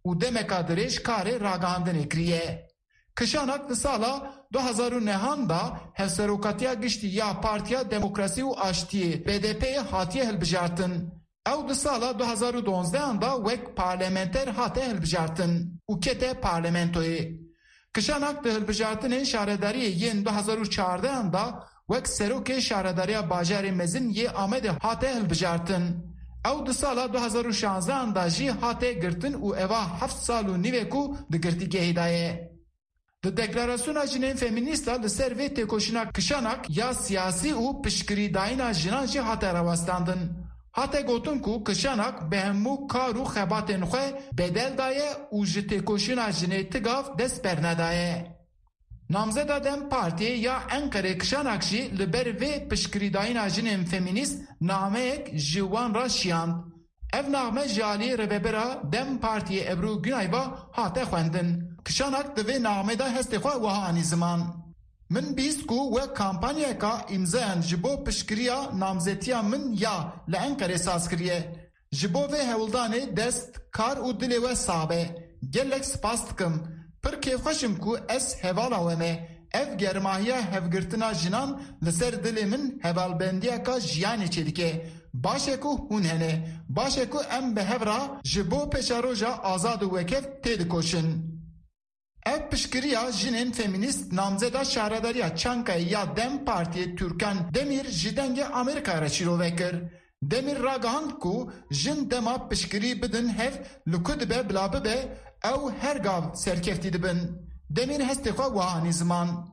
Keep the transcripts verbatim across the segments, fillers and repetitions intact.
û demeka dirêj karê ragihandinê kiriye. Kişanak di sala du hezar û nehan da hevserokatiya giştî ya Partiya Demokrasî û Aştiyê B D P'ye hatiye hilbijartin. Ew di sala du hezar û donzdehan da wek parlamenter hate hilbijartin û kete parlamentoyê. Kişanak di hilbijartinên şaredariyê yên du hezar û çardehan da wek serokê şaredariya bajarê mezin yê Amedê hate hilbijartin. Ew di sala du hezar û şanzdehan da jî hate girtin û eva heft sal û nîvek û di girtîgehê da ye. Di deklarasyona jinên feminîst li ser vê têkoşîna kişanak ya siyasî û piştgirîdayîna jinan jî hate rewestandin. Hate gotin ku kişanak bi hemû kar û xebatên xwe bedel daye û ji têkoşîna jinê tigav dest bernedaye. Namzeda Dem Partiye ya Enqerê kişanak jî li ber vê piştgirîdayîna jinên feminîst nameyek ji wan re şiyand. Ev name ji aliyê revebera Dem Partiye Ebru Günayva hate xwendin. Kişanak di vê namê da hestê xwe wiha anî ziman. Min bîst ku we kampanyeka îmzayan ji bo piştgiriya namzetiya min ya li Enqerê saz kiriye. Ji bo vê hewldanê dest, kar û dilê we sabe. Gelek spas dikim. Pir kêfxweşim ku ez hevala we me. Ev germahiya hevgirtina jinan li ser dilê min hevalbendiyeka jiyanê çêdike. Başe ku hûn hene. Başe ku em bi hev re ji bo peşaroja azad û wekef tê dikoşin. Ev piştgiriya jinên feminîst namzeda şaredariya Çankayê ya Dem Partiye Türkan Demir ji dengê Amerîkayê re çîrove kir. Demir ragihand ku jin dema piştgirî bidin hev li ku dibe bila bibe ew her gav serkeftî dibin. Demir hestê xwe wiha anî ziman.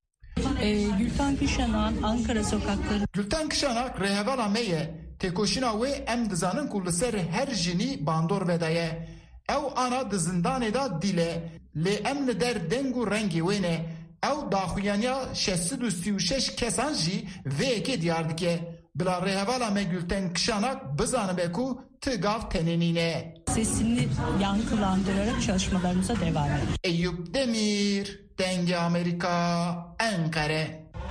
Ee, Gülten Kışanak, Ankara sokakları. Gülten Kışanak rêhevala me ye. Têkoşîna wê em dizanin ku li ser her jinî bandor vedaye. Ew ana di zindanê da dîle. Lê em li der deng û rengê wê ne. Ew daxuyaniya şeşt û sî û şeş kesan jî vêyekê diyar dike. Bila rêhevala me Gülten Kışanak bizanibe ku ti gav tenênîne. Sesini yankılandırarak çalışmalarımıza devam ediyoruz. Eyüp Demir, Denge Amerika, Ankara.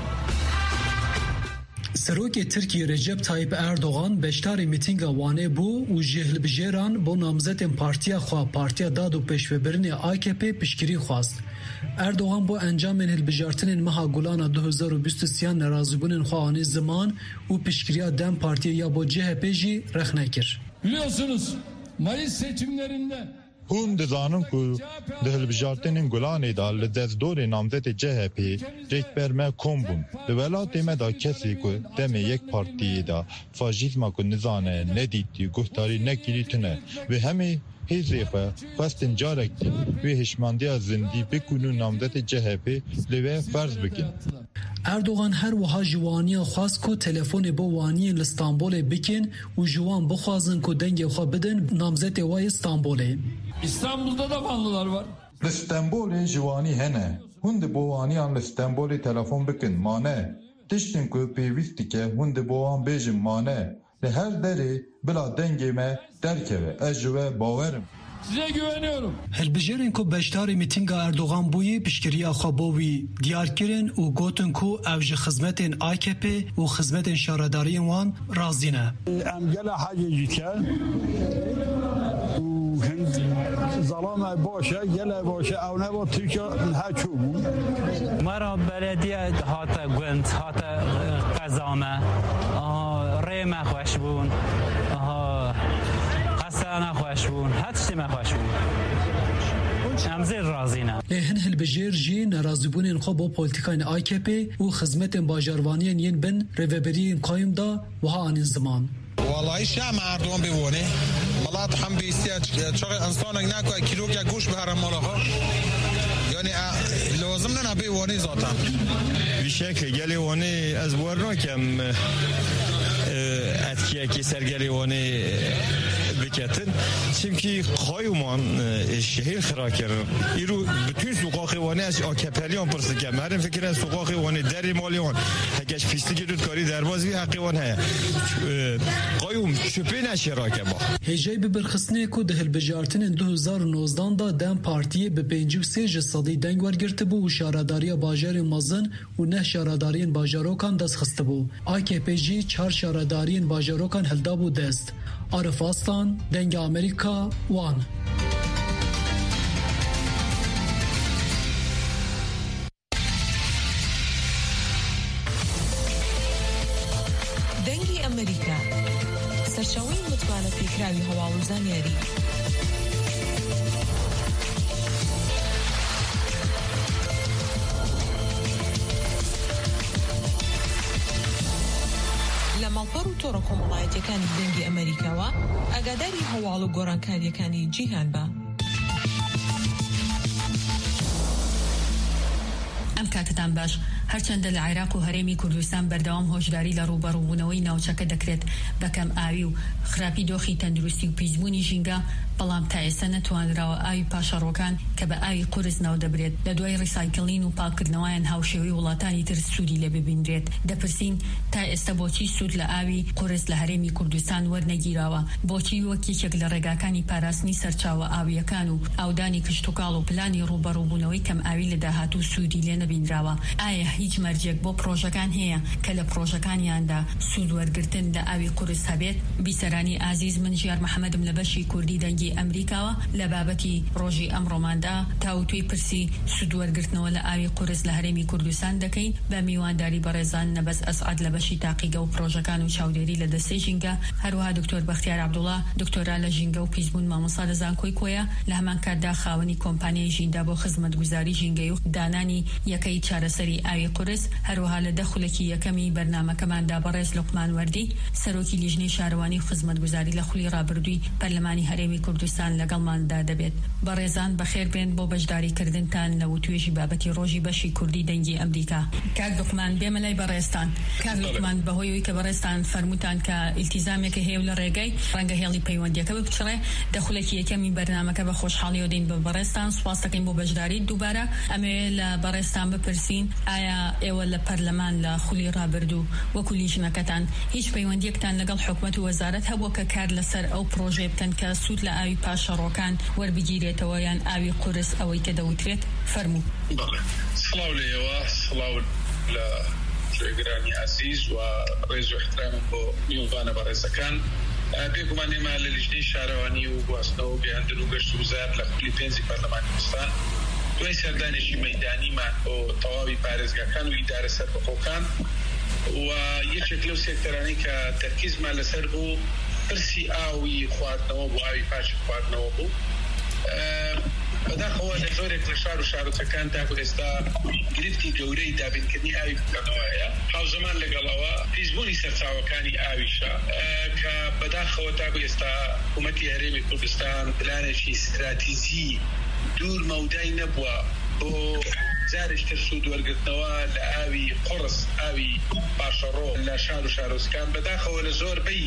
Serokê Tirkiye Recep Tayyip Erdoğan beşdarê mîtînga Wanê bû û ji hilbijeran bo namzetên partiya xwe Partiya Dad û Pêşvebirinê A K P piştgirî xwast. Erdoğan bo encamên hilbijartinên meha Gulana du hezar û bîst û sêyan nerazîbûnên xwe anî ziman û piştgiriya Dem Partiye ya bo C H P jî rexne kir. Biliyorsunuz Mayıs seçimlerinde Hûn dizanin ku di hilbijartinên Gulanê da li destdorê namzetê C H P rêkber me kom bûn. Di welatê me da kesê ku demê yek partiyê da faşîzma ku nizane nedîtî guhdarî nekirî tune ve hemê hêzê xwe xwestin carek wê hişmandiya zindî bikûnû namzetê C H P li wê ferz bikin. Erdoğan her wiha ji waniya xwast ku telefonê bo waniyên li Stenbolê bikin û ji wan bixwazin ku dengê xwe bidin namzetê wê Stenbolê. İstanbul'da da Vanlılar var. Li Stenbolê ji wanî hene. Hûn di bo waniyan li Stenbolê telefon bikin mane. Tiştin ku pêwîst dike hûn di bo wan bêjin mane. Li her derê bila dengê me derkeve. Ez ji we bawerim. Size güveniyorum. Hilbijerên ku beşdarê mîtînga Erdoğan bûyî piştgiriya xwe bo wî diyar kirin û gotin ku ev ji xizmetên A K P û xizmetên şaredariyên wan razî ne. Em gela hecê dike û hind zalama baş e gela baş e ew ne bo Tirkiye her çû bû. Mera belediye hate gund hate qezame rê me xweş bûn qesana xweş bûn her tiştê me xweş bûn. Em zêr razî ne. Lê hin hilbijer jî nerazîbûnên xwe bo polîtikayên A K P û xizmetên bajarvaniyên yên bin rêveberiyên qayîm da wiha anîn ziman. والله شام Erdoğan بيواني ملات هم بيستيا شغل انسان ناكو كيلو كا گوش بهرم مالها يعني لازم لنا بيواني ذاتا بشكل قال واني ازورنا كم اتكي ki sergeli واني بکتن çünkü خایمان شهر خراکر ایرو bütün sokak وانه از آکپلیان پرسه که مریم فکر از sokak وانه دری مالیان هکش پیستی گرد کاری دربازی حقی وان هست قایم شپی نشراکه با هجای ببرخصنه که ده هلبجارتن دو هزار و نوزده دا دم پارتیه به پنجی و سیج صدی دنگ ورگرته بو و شارداری باجار مازن و نه شارداری باجاروکان دست خسته بو آکی پی جی چهار شارداری باجاروکان هلدا بو دست عرف آستان دنگ امریکا وان بە پێکراوی هەواڵ و زانیاری. لە ماڵپەڕ و تۆڕە کۆمەڵایەتیەکانی دەنگی ئەمریکاوە ئاگاداری هەواڵ و گۆڕانکاریەکانی جیهان بە. ئەم کاتتان باش. هەرچەندە لە عێراق و هەرێمی کوردستان بەردەوام هۆشداری لە ڕوبەڕووبوونەوەی ناوچەکە دەکرێت بەکەم ئاوی و خراپی دۆخی تەندروستی و پیسبوونی ژینگە، بەڵام تا ئێستا نەتوانراوە ئاوی پاشەڕۆکان کە بە ئاوی قورس ناو دەبرێت لە دوای ڕیسایکڵین و پاکردنەوەیان هاوشێوەی وڵاتانی تر سوودی لێ ببینرێت. دەپرسین تا ئێستا بۆچی سوود لە ئاوی قورس لە هەرێمی کوردستان وەرنەگیراوە؟ بۆچی وەک یەکێک لە ڕێگاکانی پاراستنی سەرچاوە ئاویەکان و ئاودانی کشتتوکاڵ و پلانی ڕوبەڕووبوونەوەی کەم ئاوی لە داهاتوو سوودی لێ نەبینراوە؟ ئایا هیچ مەرجێک بۆ پرۆژەکان هەیە کە لە پرۆژەکانیاندا سوود وەرگرتن لە ئاوی قورس هەبێت؟ بیسەرانی ئازیز، من ژیار محەممەدم لە بەشی کوردی دەنگی ئەمریکاوە لە بابەتی ڕۆژی ئەمڕۆماندا تاوتوی پرسی سوود وەرگرتنەوە لە ئاوی قورس لە هەرێمی کوردستان دەکەین بە میوانداری بەڕێزان نەبەس ئەسعەد لە بەشی تاقیگە و پرۆژەکان و چاودێری لە دەستەی ژینگە، هەروەها دکتۆر بەختیار عەبدوڵڵا دکتۆرا لە ژینگە و پیسبوون مامۆستا لە زانکۆی کۆیە، لە هەمان کاتدا خاوەنی کۆمپانیای ژیندا بۆ خزمەتگوزاری ژینگەی و دانانی یەکەی چارەسەری ئاوی قورس، هەروەها لە دەخولێکی یەکەمی بەرنامەکەماندا بەڕێز لوقمان وەردی سەرۆکی لیژنەی شارەوانی و خزمەتگوزاری لە خولی ڕابردووی پەرلەمانی هەرێمی کوردستان لەگەڵماندا دەبێت. بەڕێزان بەخێر بێن بۆ بەشداریکردنتان لە وتوێژی بابەتی ڕۆژی بەشی کوردی دەنگی ئەمریکا. کاک لوقمان بێمە لای بەڕێستان. کاک لوقمان بەهۆیەوەی کە بەڕێستان فەرمووتان کە ئیلتیزامێکی هەیە لە ڕێگەی ڕەنگە هێڵی پەیوەندیەکە بپچڕێ، دەخولێکی یەکەمی بەرنامەکە بە خۆشحاڵیەوە دەین بە بەڕێستان. سوپاس دەکەین بۆ بەشداری. دووبارە ئەمێ لە بەڕێستان بپرسین ئایا ئێوە لە پەرلەمان لە خولی ڕابردوو وەکو لیژنەکەتان هیچ پەیوەندیەکتان لەگەڵ حکوومەت و وەزارەت هەبووە کە کار لەسەر ئەو پرۆژێ بکەن کە سوود لە ئاوی پاشەڕۆکان وەربگیرێتەوە یان ئاوی قورس ئەوەی کە دەوترێت؟ فەرموو. سڵاو لێەوە، سڵاو لە جێگرانی عەزیز و ڕێز و احترامم بۆ میوانە بەڕێزەکان. بێگومان ئێمە لە لیژنەی شارەوانی و گواستنەوە و گەیاندن و گەشت و وزار لە خولی پێنجی پەرلەمانی کوردستان دوای سەردانێکی مەیدانیمان بۆ تەواوی پارێزگاکان و ئیدارە سەربەخۆکان و یەکێک لەو سێکتەرانەی کە تەرکیزمان لەسەر بوو پرسی ئاوی خواردنەوە بوو، ئاوی پاشی خواردنەوە بوو. بەداخەوە لە زۆرێک لە شار و شارۆچەکان تاکو ئێستا گرفتی گەورەی دابینکردنی ئاوی بکەنەوەیە، هاوزەمان لەگەڵەوە پیسبوونی سەرچاوەکانی ئاویشە کە بەداخەوە تاکو ئێستا حکوومەتی هەرێمی کوردستان پلانێکی استراتیژی دوور مەودای نەبووە بۆ جارێکتر سوود وەرگرتنەوە لە ئاوی قورس، ئاوی پاشەڕۆ لە شار و شارۆچکان. بەداخەوە لە زۆربەی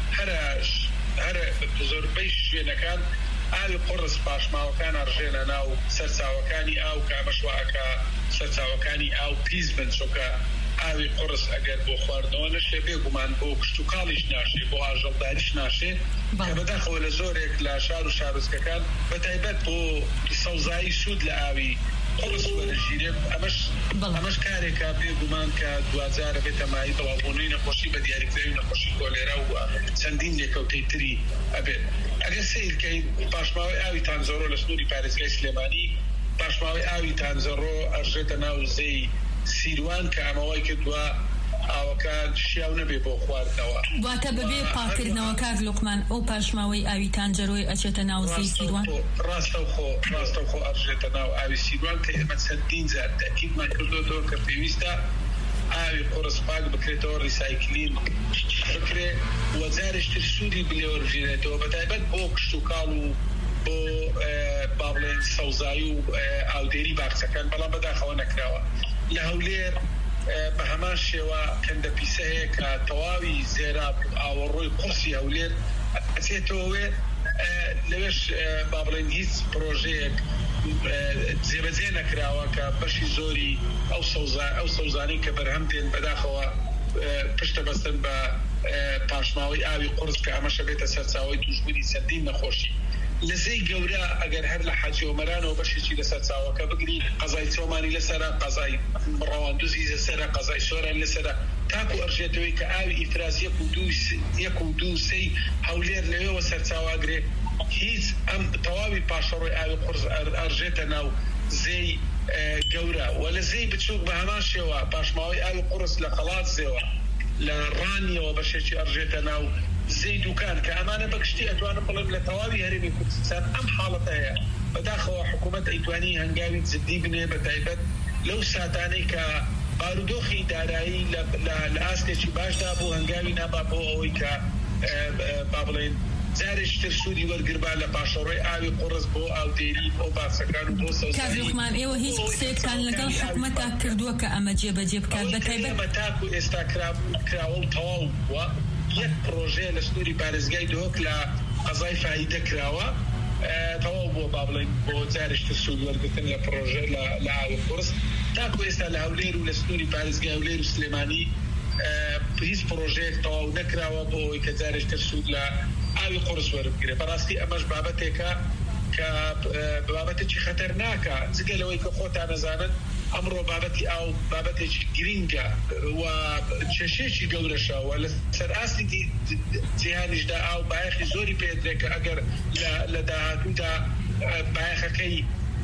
هەرە زۆربەی شوێنەکان ئاوی قورس پاشماوەکان ئەڕژێنە ناو سەرچاوەکانی ئاو کە ئەمەشواکە سەرچاوەکانی ئاو پیس بن، چۆکە ئاوی قورس ئەگەر بۆ خواردنەوە نەشێ بێگومان بۆ کشتتوکاڵیش ناشێ، بۆ ئاژەڵداریش ناشێ، کە بەداخەوە لە زۆرێک لە شار و شارۆچکەکان بەتایبەت بۆ سەوزایی سوود لە ئاوی قورس وەرەگیرێت. ئەمەش ئەمەش کارێکە بێگومان کە دوجارە بێتە مای بەڵاوبوونەوەی نەخۆشی بە دیاریکراوی نەخۆشی کۆلێرا و چەندین لێکەوتەی تری ئەبێت. ئەگەر سیرکەین پاشماوەی ئاوی تانزەڕۆ لە سنووری پارێزگای سلێمانی، پاشماوەی ئاوی تانزەڕۆ ئەژێتە ناو زەی سیروان کە ئەمەوەی کردووە ئاوەکە شیاو نەبێ بۆ خواردنەوە. واتە بەبێ پاکردنەوە کاک لوقمان ئەو پاشماوەی ئاوی تانجەرۆی ئەچێتە ناو زەی سیروان؟ ڕاستەوخۆ ڕاستەوخۆ ئەژێتە ناو ئاوی سیروان کە ئێمە چەندین جار تاکیدمان کردوەوە کە پێویستە ئاوی قورس پاک بکرێتەوە، ریسایکلین بکرێ و جارێکتر سوودی بلێوەرژێنێتەوە، بەتایبەت بۆ کشتتوکاڵ و بۆ با بڵێن سەوزایی و ئاودێری باخچەکان، بەڵام بەداخەوە نەکراوە. لە هەولێر بە هەمان شێوە کەندە پیسە هەیە کە تەواوی زێرا ئاوەڕۆی قورسی هەولێر ئەچێتەوە لەوێش با بڵێن هیچ پرۆژەیەک جێبەجێ نەکراوە کە بەشی زۆری ئەو ئەو سەوزانەی کە بەرهەم دێن بەداخەوە پشتە بەستن بە پاشماوەی ئاوی قورس کە ئەمەشە بێتە سەرچاوەی توشبوونی چەندین نەخۆشی. لە زەی گەورە ئەگەر هەر لە حەجی ئۆمەرانەوە بەشێکی لە سەرچاوەکە بگری، قەزای چۆمانی لەسەرە، قەزای ڕەواندوزی لەسەرە، قەزای سۆران لەسەرە، تاکو ئەڕژێتەوەی کە ئاوی ئیفراز یەک و دوو سەی هەولێر لەوێەوە سەرچاواگرێ، هیچ ئەم تەواوی پاشەڕۆی ئاوی قورس ئەڕژێتە ناو زەی گەورە و لە زەی بچووک بە هەمان شێوە پاشماوەی ئاوی قورس لە قەڵات زێوە لە ڕانیەوە بەشێکی ئەڕژێتە ناو زەیدوکان کە ئەمانە بەگشتی ئەتوانم بڵێم لە تەواوی هەرێمی کوردستان ئەم حاڵەتە هەیە بەداخەوە حکوومەت ئەیتوانی هەنگاوی جدی بنێ بە تایبەت لەو ساتانەی کە بارودۆخی دارایی لە ئاستێکی باشدا بۆ هەنگاوی نابا بۆ ئەوەی کە با بڵێن جارێکتر سوودی وەرگربا لە پاشەڕۆی ئاوی قوڕس بۆ ئاودێری بۆ باسەکان و بۆ سەوزایی. کاک لوقمان ئێوە هیچ قسەیەکتان لەگەڵ حکوومەتدا کردووە کە ئەمە جێبەجێ بکات بە تایبەت بە تاکو ئێستا کراوە و تەواو بووە یەک پرۆژێ لە سنووری پارێزگای دۆک لە قەزای فایدە کراوە تەواو بۆ با بڵێن بۆ جارێکتر سوود وەرگرتن لە پرۆژێ لە ئاوی قوڕس تاکو ئێستا لە هەولێر و لە سنووری پارێزگای هەولێر و سلێمانی هیچ پرۆژەیەک تەواو نەکراوە بۆ ئەوەی کە جارێکتر سوود لە ئاوی قوڕس وەربگرێت. بەڕاستی ئەمەش بابەتێکە کە بابەتێکی خەتەرناکە جگەلەوەی کە خۆتان نەزانن ئەمڕۆ بابەتی ئاو بابەتێکی گرینگە و کێشەیەکی گەورەشەوە لە سەر ئاستی جیهانیشدا ئاو بایەخی زۆری پێدرێت کە ئەگەر لە داهاتوودا بایەخەکەی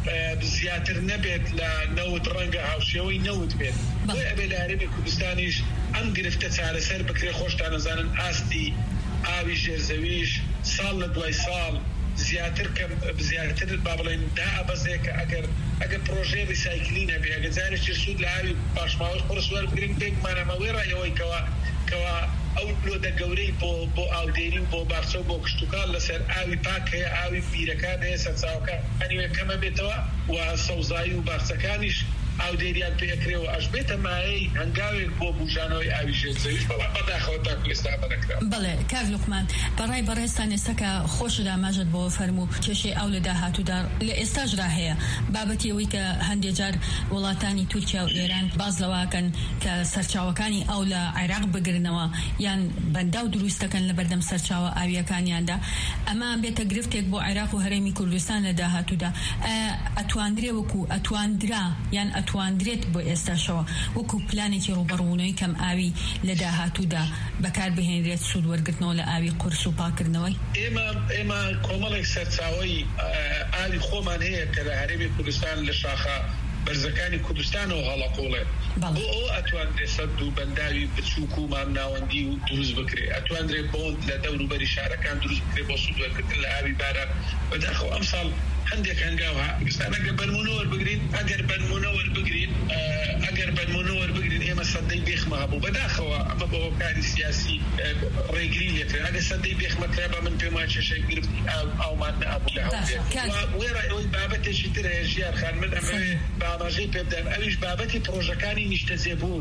زیاتر نەبێت لە نەوت ڕەنگە هاوشێوەی نەوت بێت بۆی ئەبێ لە هەرێمی کوردستانیش ئەم گرفتە چارەسەر بکرێ. خۆشتان نەزانن ئاستی ئاوی ژێرزەویش ساڵ لە دوای ساڵ زیاتر کە زیاتر با بڵێن دا ئەبەزێ کە ئەگەر ئەگەر پرۆژێ ریسایکلی نەبێ ئەگەر جارێکی سوود لە ئاوی پاشماوەی قوڕس وەربگرین بێکمانەمەوەی ڕایەوەی کەوە کەوە ئەو لۆدە گەورەی بۆ بۆ ئاودێری و بۆ بارچە و بۆ کشتتوکان لەسەر ئاوی پاک هەیە ئاوی بیرەکان هەیە سەرچاوەکانی کەمە بێتەوە و سەوزایی و بارچەکانیش ئاودێریان پێکرێەوە ئەش بێتە مایەی هەنگاوێک بۆ بوژانەوەی ئاوی ژێرزەویش بەڵام بەداخەوە تاکو ئێستا بەنەکرا. بەڵێ کاک لوقمان بەڕای بەڕێستان ئێستاکە خۆشدا ماژت بۆ فەرموو کێشەی ئەو لە داهاتوودا لە ئێستاژدا هەیە بابەتی ئەوەی کە هەندێک جار وڵاتانی تورکیا و ئێران باز لەواکەن کە سەرچاوەکانی ئەو لە عێراق بگرنەوە یان بەنداو دروستەکەن لە بەردەم سەرچاوە ئاویەکانیاندا ئەمە بێتە گرفتێک بۆ عێراق و هەرێمی کوردستان لە داهاتوودا ئەتواندرێ وەکو ئەتواندرا یان ئەتواندرێت بۆ ئێستاشەوە وەکو پلانێکی ڕوبەڕوونەوەی کەم ئاوی لە داهاتوودا بەکار بهێنرێت سوود وەرگرتنەوە لە ئاوی قورس و پاکردنەوەی. ئێمە ئێمە کۆمەڵێک سەرچاوەی ئاوی خۆمان هەیە کە لە هەرێمی کوردستان لە شاخە بەرزەکانی کوردستانەوە هەڵەقۆڵێت بۆ ئەو ئەتواندرێت سەد و بەنداوی بچووک و مامناوەندی و دروست بکرێ ئەتواندرێت بۆند لە دەوروبەری شارەکان دروست بکرێ بۆ سوود وەرگرتن لە ئاوی باران. بەداخەوە ئەمساڵ هەندێک هەنگاوها ئەگەر بەرمونە وەربگرین ئەگەر بەرمونە وەربگرین ئەگەر بەرمونە وەربگرین ئێمە سەدەی بێخمە هەبوو بەداخەوە ئەمە بە هۆکاری سیاسی ڕێگری لێکرێت ئەگەر سەدەی بێخمەکرا بە من پێما کێشەی گرفتی ئاومان نەبوو لە هەولێر وێرە ئەوەی بابەتێکی تر هەیە ژیار خان من ئەمەوێ بە ئاماژەی پێ بدەم ئەویش بابەتی پرۆژەکانی نیشتەجێبوون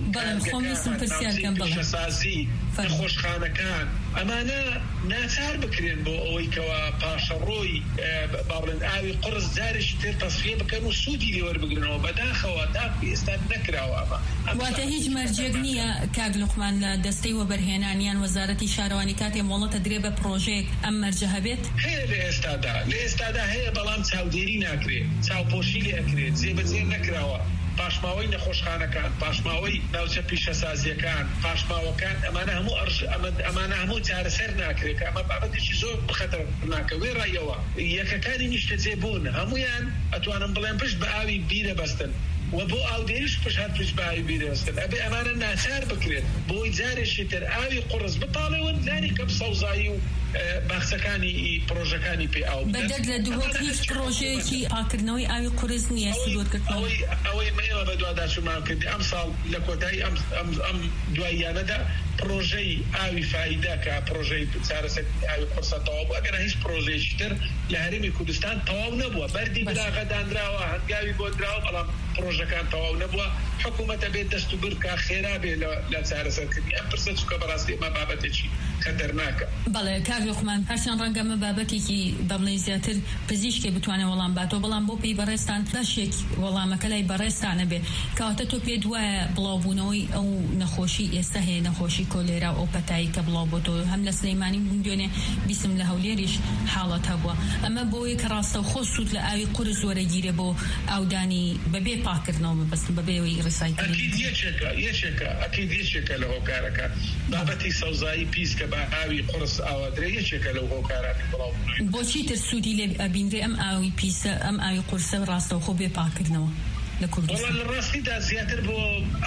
پیشەسازی نەخۆشخانەکان ئەمانە ناچار بکرێن بۆ ئەوەی کەوە پاشەڕۆی با بڵێن ئاوی قرس جارێکی تر تەسخیە بکەن و سوودی لێ وەربگرنەوە بەداخەوە تاکو ئێستا نەکراوە. واتە هیچ مەرجێک نییە کاک لوقمان لە دەستەی وەبەرهێنانیان وەزارەتی شارەوانی کاتێ مۆڵەتە درێ بە پرۆژەیەک ئەم مەرجە هەبێت هەیە لە ئێستادا لە ئێستادا هەیە بەڵام چاودێری ناکرێت چاوپۆشی لێ ئەکرێت جێبەجێ نەکراوە. پاشماوەی نەخۆشخانەکان پاشماوەی ناوچە پیشەسازیەکان پاشماوەکان ئەمانە هەموو ئەمانە هەموو چارەسەر ناکرێت ئەمە بابەتێکی زۆر خەتەرناکە وێ ڕایەوە یەکەکانی نیشتەجێبوون هەمویان ئەتوانم بڵێن پشت بە ئاوی بیرە بەستن و بۆ ئاودێریش پشت هەر پشت بە ئاوی بیرە بەستن ئەبێ ئەمانە ناچار بکرێت بۆی جارێکی تر ئاوی قوڕس بپاڵێون لانی کەم سەوزایی و باخچەکانی پرۆژەکانی پێ ئاو بەدەر لە دووەک هیچ پرۆژەیەکی پاکردنەوەی ئاوی قوڕس نییە سودوەرگرتنەوەی ئەوەی مەیەوە بە دوواداچوومان کردی ئەم ساڵ لە کۆتایی ئەم دواییانەدا پرۆژەی ئاوی فایدە کە پرۆژەی چارەسەری ئاوی قورسە تەواو بوو ئەگەر هیچ پرۆژەیەکی تر لە هەرێمی کوردستان تەواو نەبووە بەردی براغەدانراوە هەنگاوی گۆدراوە بەڵام پرۆژەکان تەواو نەبووە حکوومەتە بێت دەست و برکە خێرا بێ لە چارەسەرکردنی ئەم پرسە چووکە بەڕاستی ئەمە بابەتێکی خەتەرناکە. بەڵێ کاک لوقمان هەرچەند ڕەنگە ئەمە بابەتێکی بەڵێ زیاتر پزیشکی بتوانێت وەڵام باتەوە بەڵام بۆ پێی بەڕێستان بەشێک وەڵامەکە لای بەڕێستانە بێ کەواتە تۆ پێت وایە بڵاوبوونەوەی ئەو نەخۆشی ئێستا هەیە نەخۆشی کۆلێرا و ئۆپەتایی کە بڵاو بۆتەوە هەم لە سلەیمانی دوێنێ بیسم لە هەولێریش حاڵەت هەبووە ئەمە بۆیە کە ڕاستە خۆ سوود لە ئاوی قورس وەرەگیرێ بۆ ئاودانی بەبێ پاکردنەوە بەبەستن بەبێەوەی ڕیسایکلینگ یەکێکە یەکێکە ئەکید یەکێکە لە هۆکارەکە بابەتی سەوزایی پیس کە بە ئاوی قورس ئاوادرێ یەکێکە لەو هۆکارانی بڵاوبوونەوەی. بۆچی تر سوودی لێ ئەبینرێ ئەم ئاوی پیسە ئەم ئاوی قورسە ڕاستەوخۆ بێ پاکردنەوە لە کوردستان؟ وڵا لە ڕاستیدا زیاتر بۆ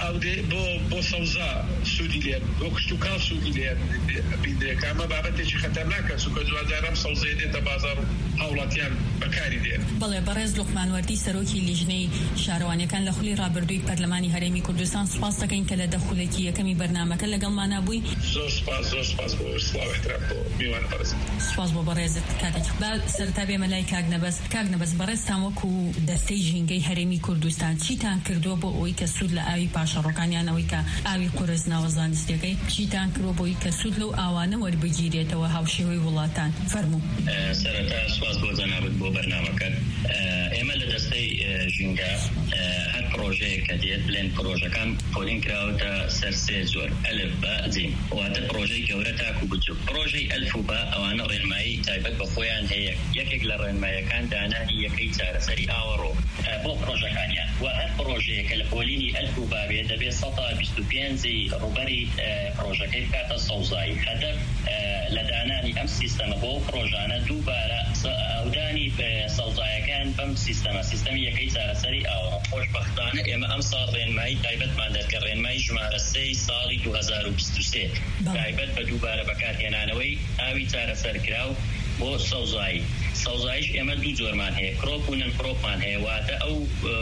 بۆ بۆ سەوزا سوودی لێ بۆ کشت و کاڵ سوودی لێ بیندرێک ئەمە بابەتێکی خەتەرناکە چونکە دووادارم سەوزەیە دێتە بازاڕ و هاوڵاتیان بەکاری دێن. بەڵێ بەڕێز لوقمان وەردی سەرۆکی لیژنەی شارەوانیەکان لە خولی ڕابردووی پەرلەمانی هەرێمی کوردستان سوپاس دەکەین کە لە دەخولێکی یەکەمی بەرنامەکە لەگەڵمانە بووی. زۆر سوپاس زۆر سوپاس بۆ سڵاو احترام بۆ میوان بەڕێز. سوپاس بۆ بەڕێزت کاتێکی با سەرتا بێمە لای کاک نەبەس. کاک نەبەس بەڕێزتان وەکو دەستەی ژینگەی هەرێمی کوردستان چیتان کردووە بۆ ئەوەی کە سوود لە ئاوی پاشەڕۆکانیان ئەوەی کە ئاوی قورس ناوە زانستیەکەی چیتان کردووە بۆی کە سوود لەو ئاوانە وەربگیرێتەوە هاوشێوەی وڵاتان؟ فەرموو. سەرەتا سوپاس بۆ جەنابەت بۆ بەرنامەکەت. ئێمە لە دەستەی ژینگە هەر پرۆژەیە کە دێت بڵێن پرۆژەکان پۆلین کراوەتە سەر سێ زۆر ئەلف بە جیم واتە پرۆژەی گەورە تاکو بچووک. پرۆژەی ئەلف و بە ئەوانە ڕێنمایی تایبەت بە خۆیان هەیە. یەکێک لە ڕێنماییەکان دانانی یەکەی چارەسەری ئاوەڕۆ بۆ پرۆژەکانیان و هەر پرۆژەیە کە لە پۆلینی ئەلف و با بێت دەبێت سەد و بیست و پێنجی ڕوبەری پرۆژەکەی بکاتە سەوزایی. هەدەف لە دانانی ئەم سیستەمە بۆ پرۆژانە دووبارە ئەودانی سەوزایەکان بەم سیستەمە سیستەمی یەکەی چارەسەری ئاوەڕۆ. خۆشبەختانە ئێمە ئەم ساڵ ڕێنمایی تایبەتمان دەکە ڕێنمایی ژمارە سێی ساڵی دوو هەزار و بیست و سێ تایبەت بە دووبارە بەکارهێنانەوەی ئاوی چارەسەرکراو بۆ سەوزایی. سەوزاییش ئێمە دوو جۆرمان هەیە، کڕۆپ و نن کڕۆپمان هەیە واتە ئەو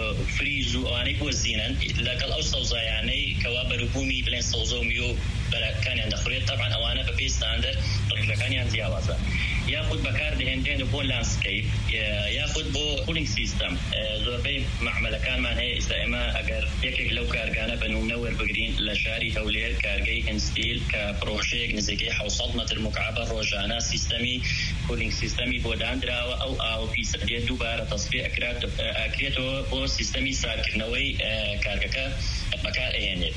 فریز و ئەوانەی بۆ زیینەن لەگەڵ ئەو سەوزایانەی کەوا بەروبوومی بڵێن سەوزە و میوە بەرەکانیان دەخورێت. تەبعاً ئەوانە بە پێی ستاندەر ڕێژەکانیان جیاوازە. یاخود بەکار دەهێنرێن بۆ لانسکەیپ یاخود بۆ کولینگ سیستەم. زۆربەی معمەلەکانمان هەیە ئێستا ئێمە ئەگەر یەکێک لەو کارگانە بە نمونە وەربگرین لە شاری هەولێر کارگەی هەنستیل کە پرۆژەیەک نزیکەی حوصد مەتر مکعبە ڕۆژانە سیستەمی کولینگ سیستەمی بۆ دانراوە ئەو ئاو فیسەدێت دووبارە تەسبیع ئەکرێتەوە بۆ سیستەمی ساردکردنەوەی کارگەکە بەکار ئەهێنێت.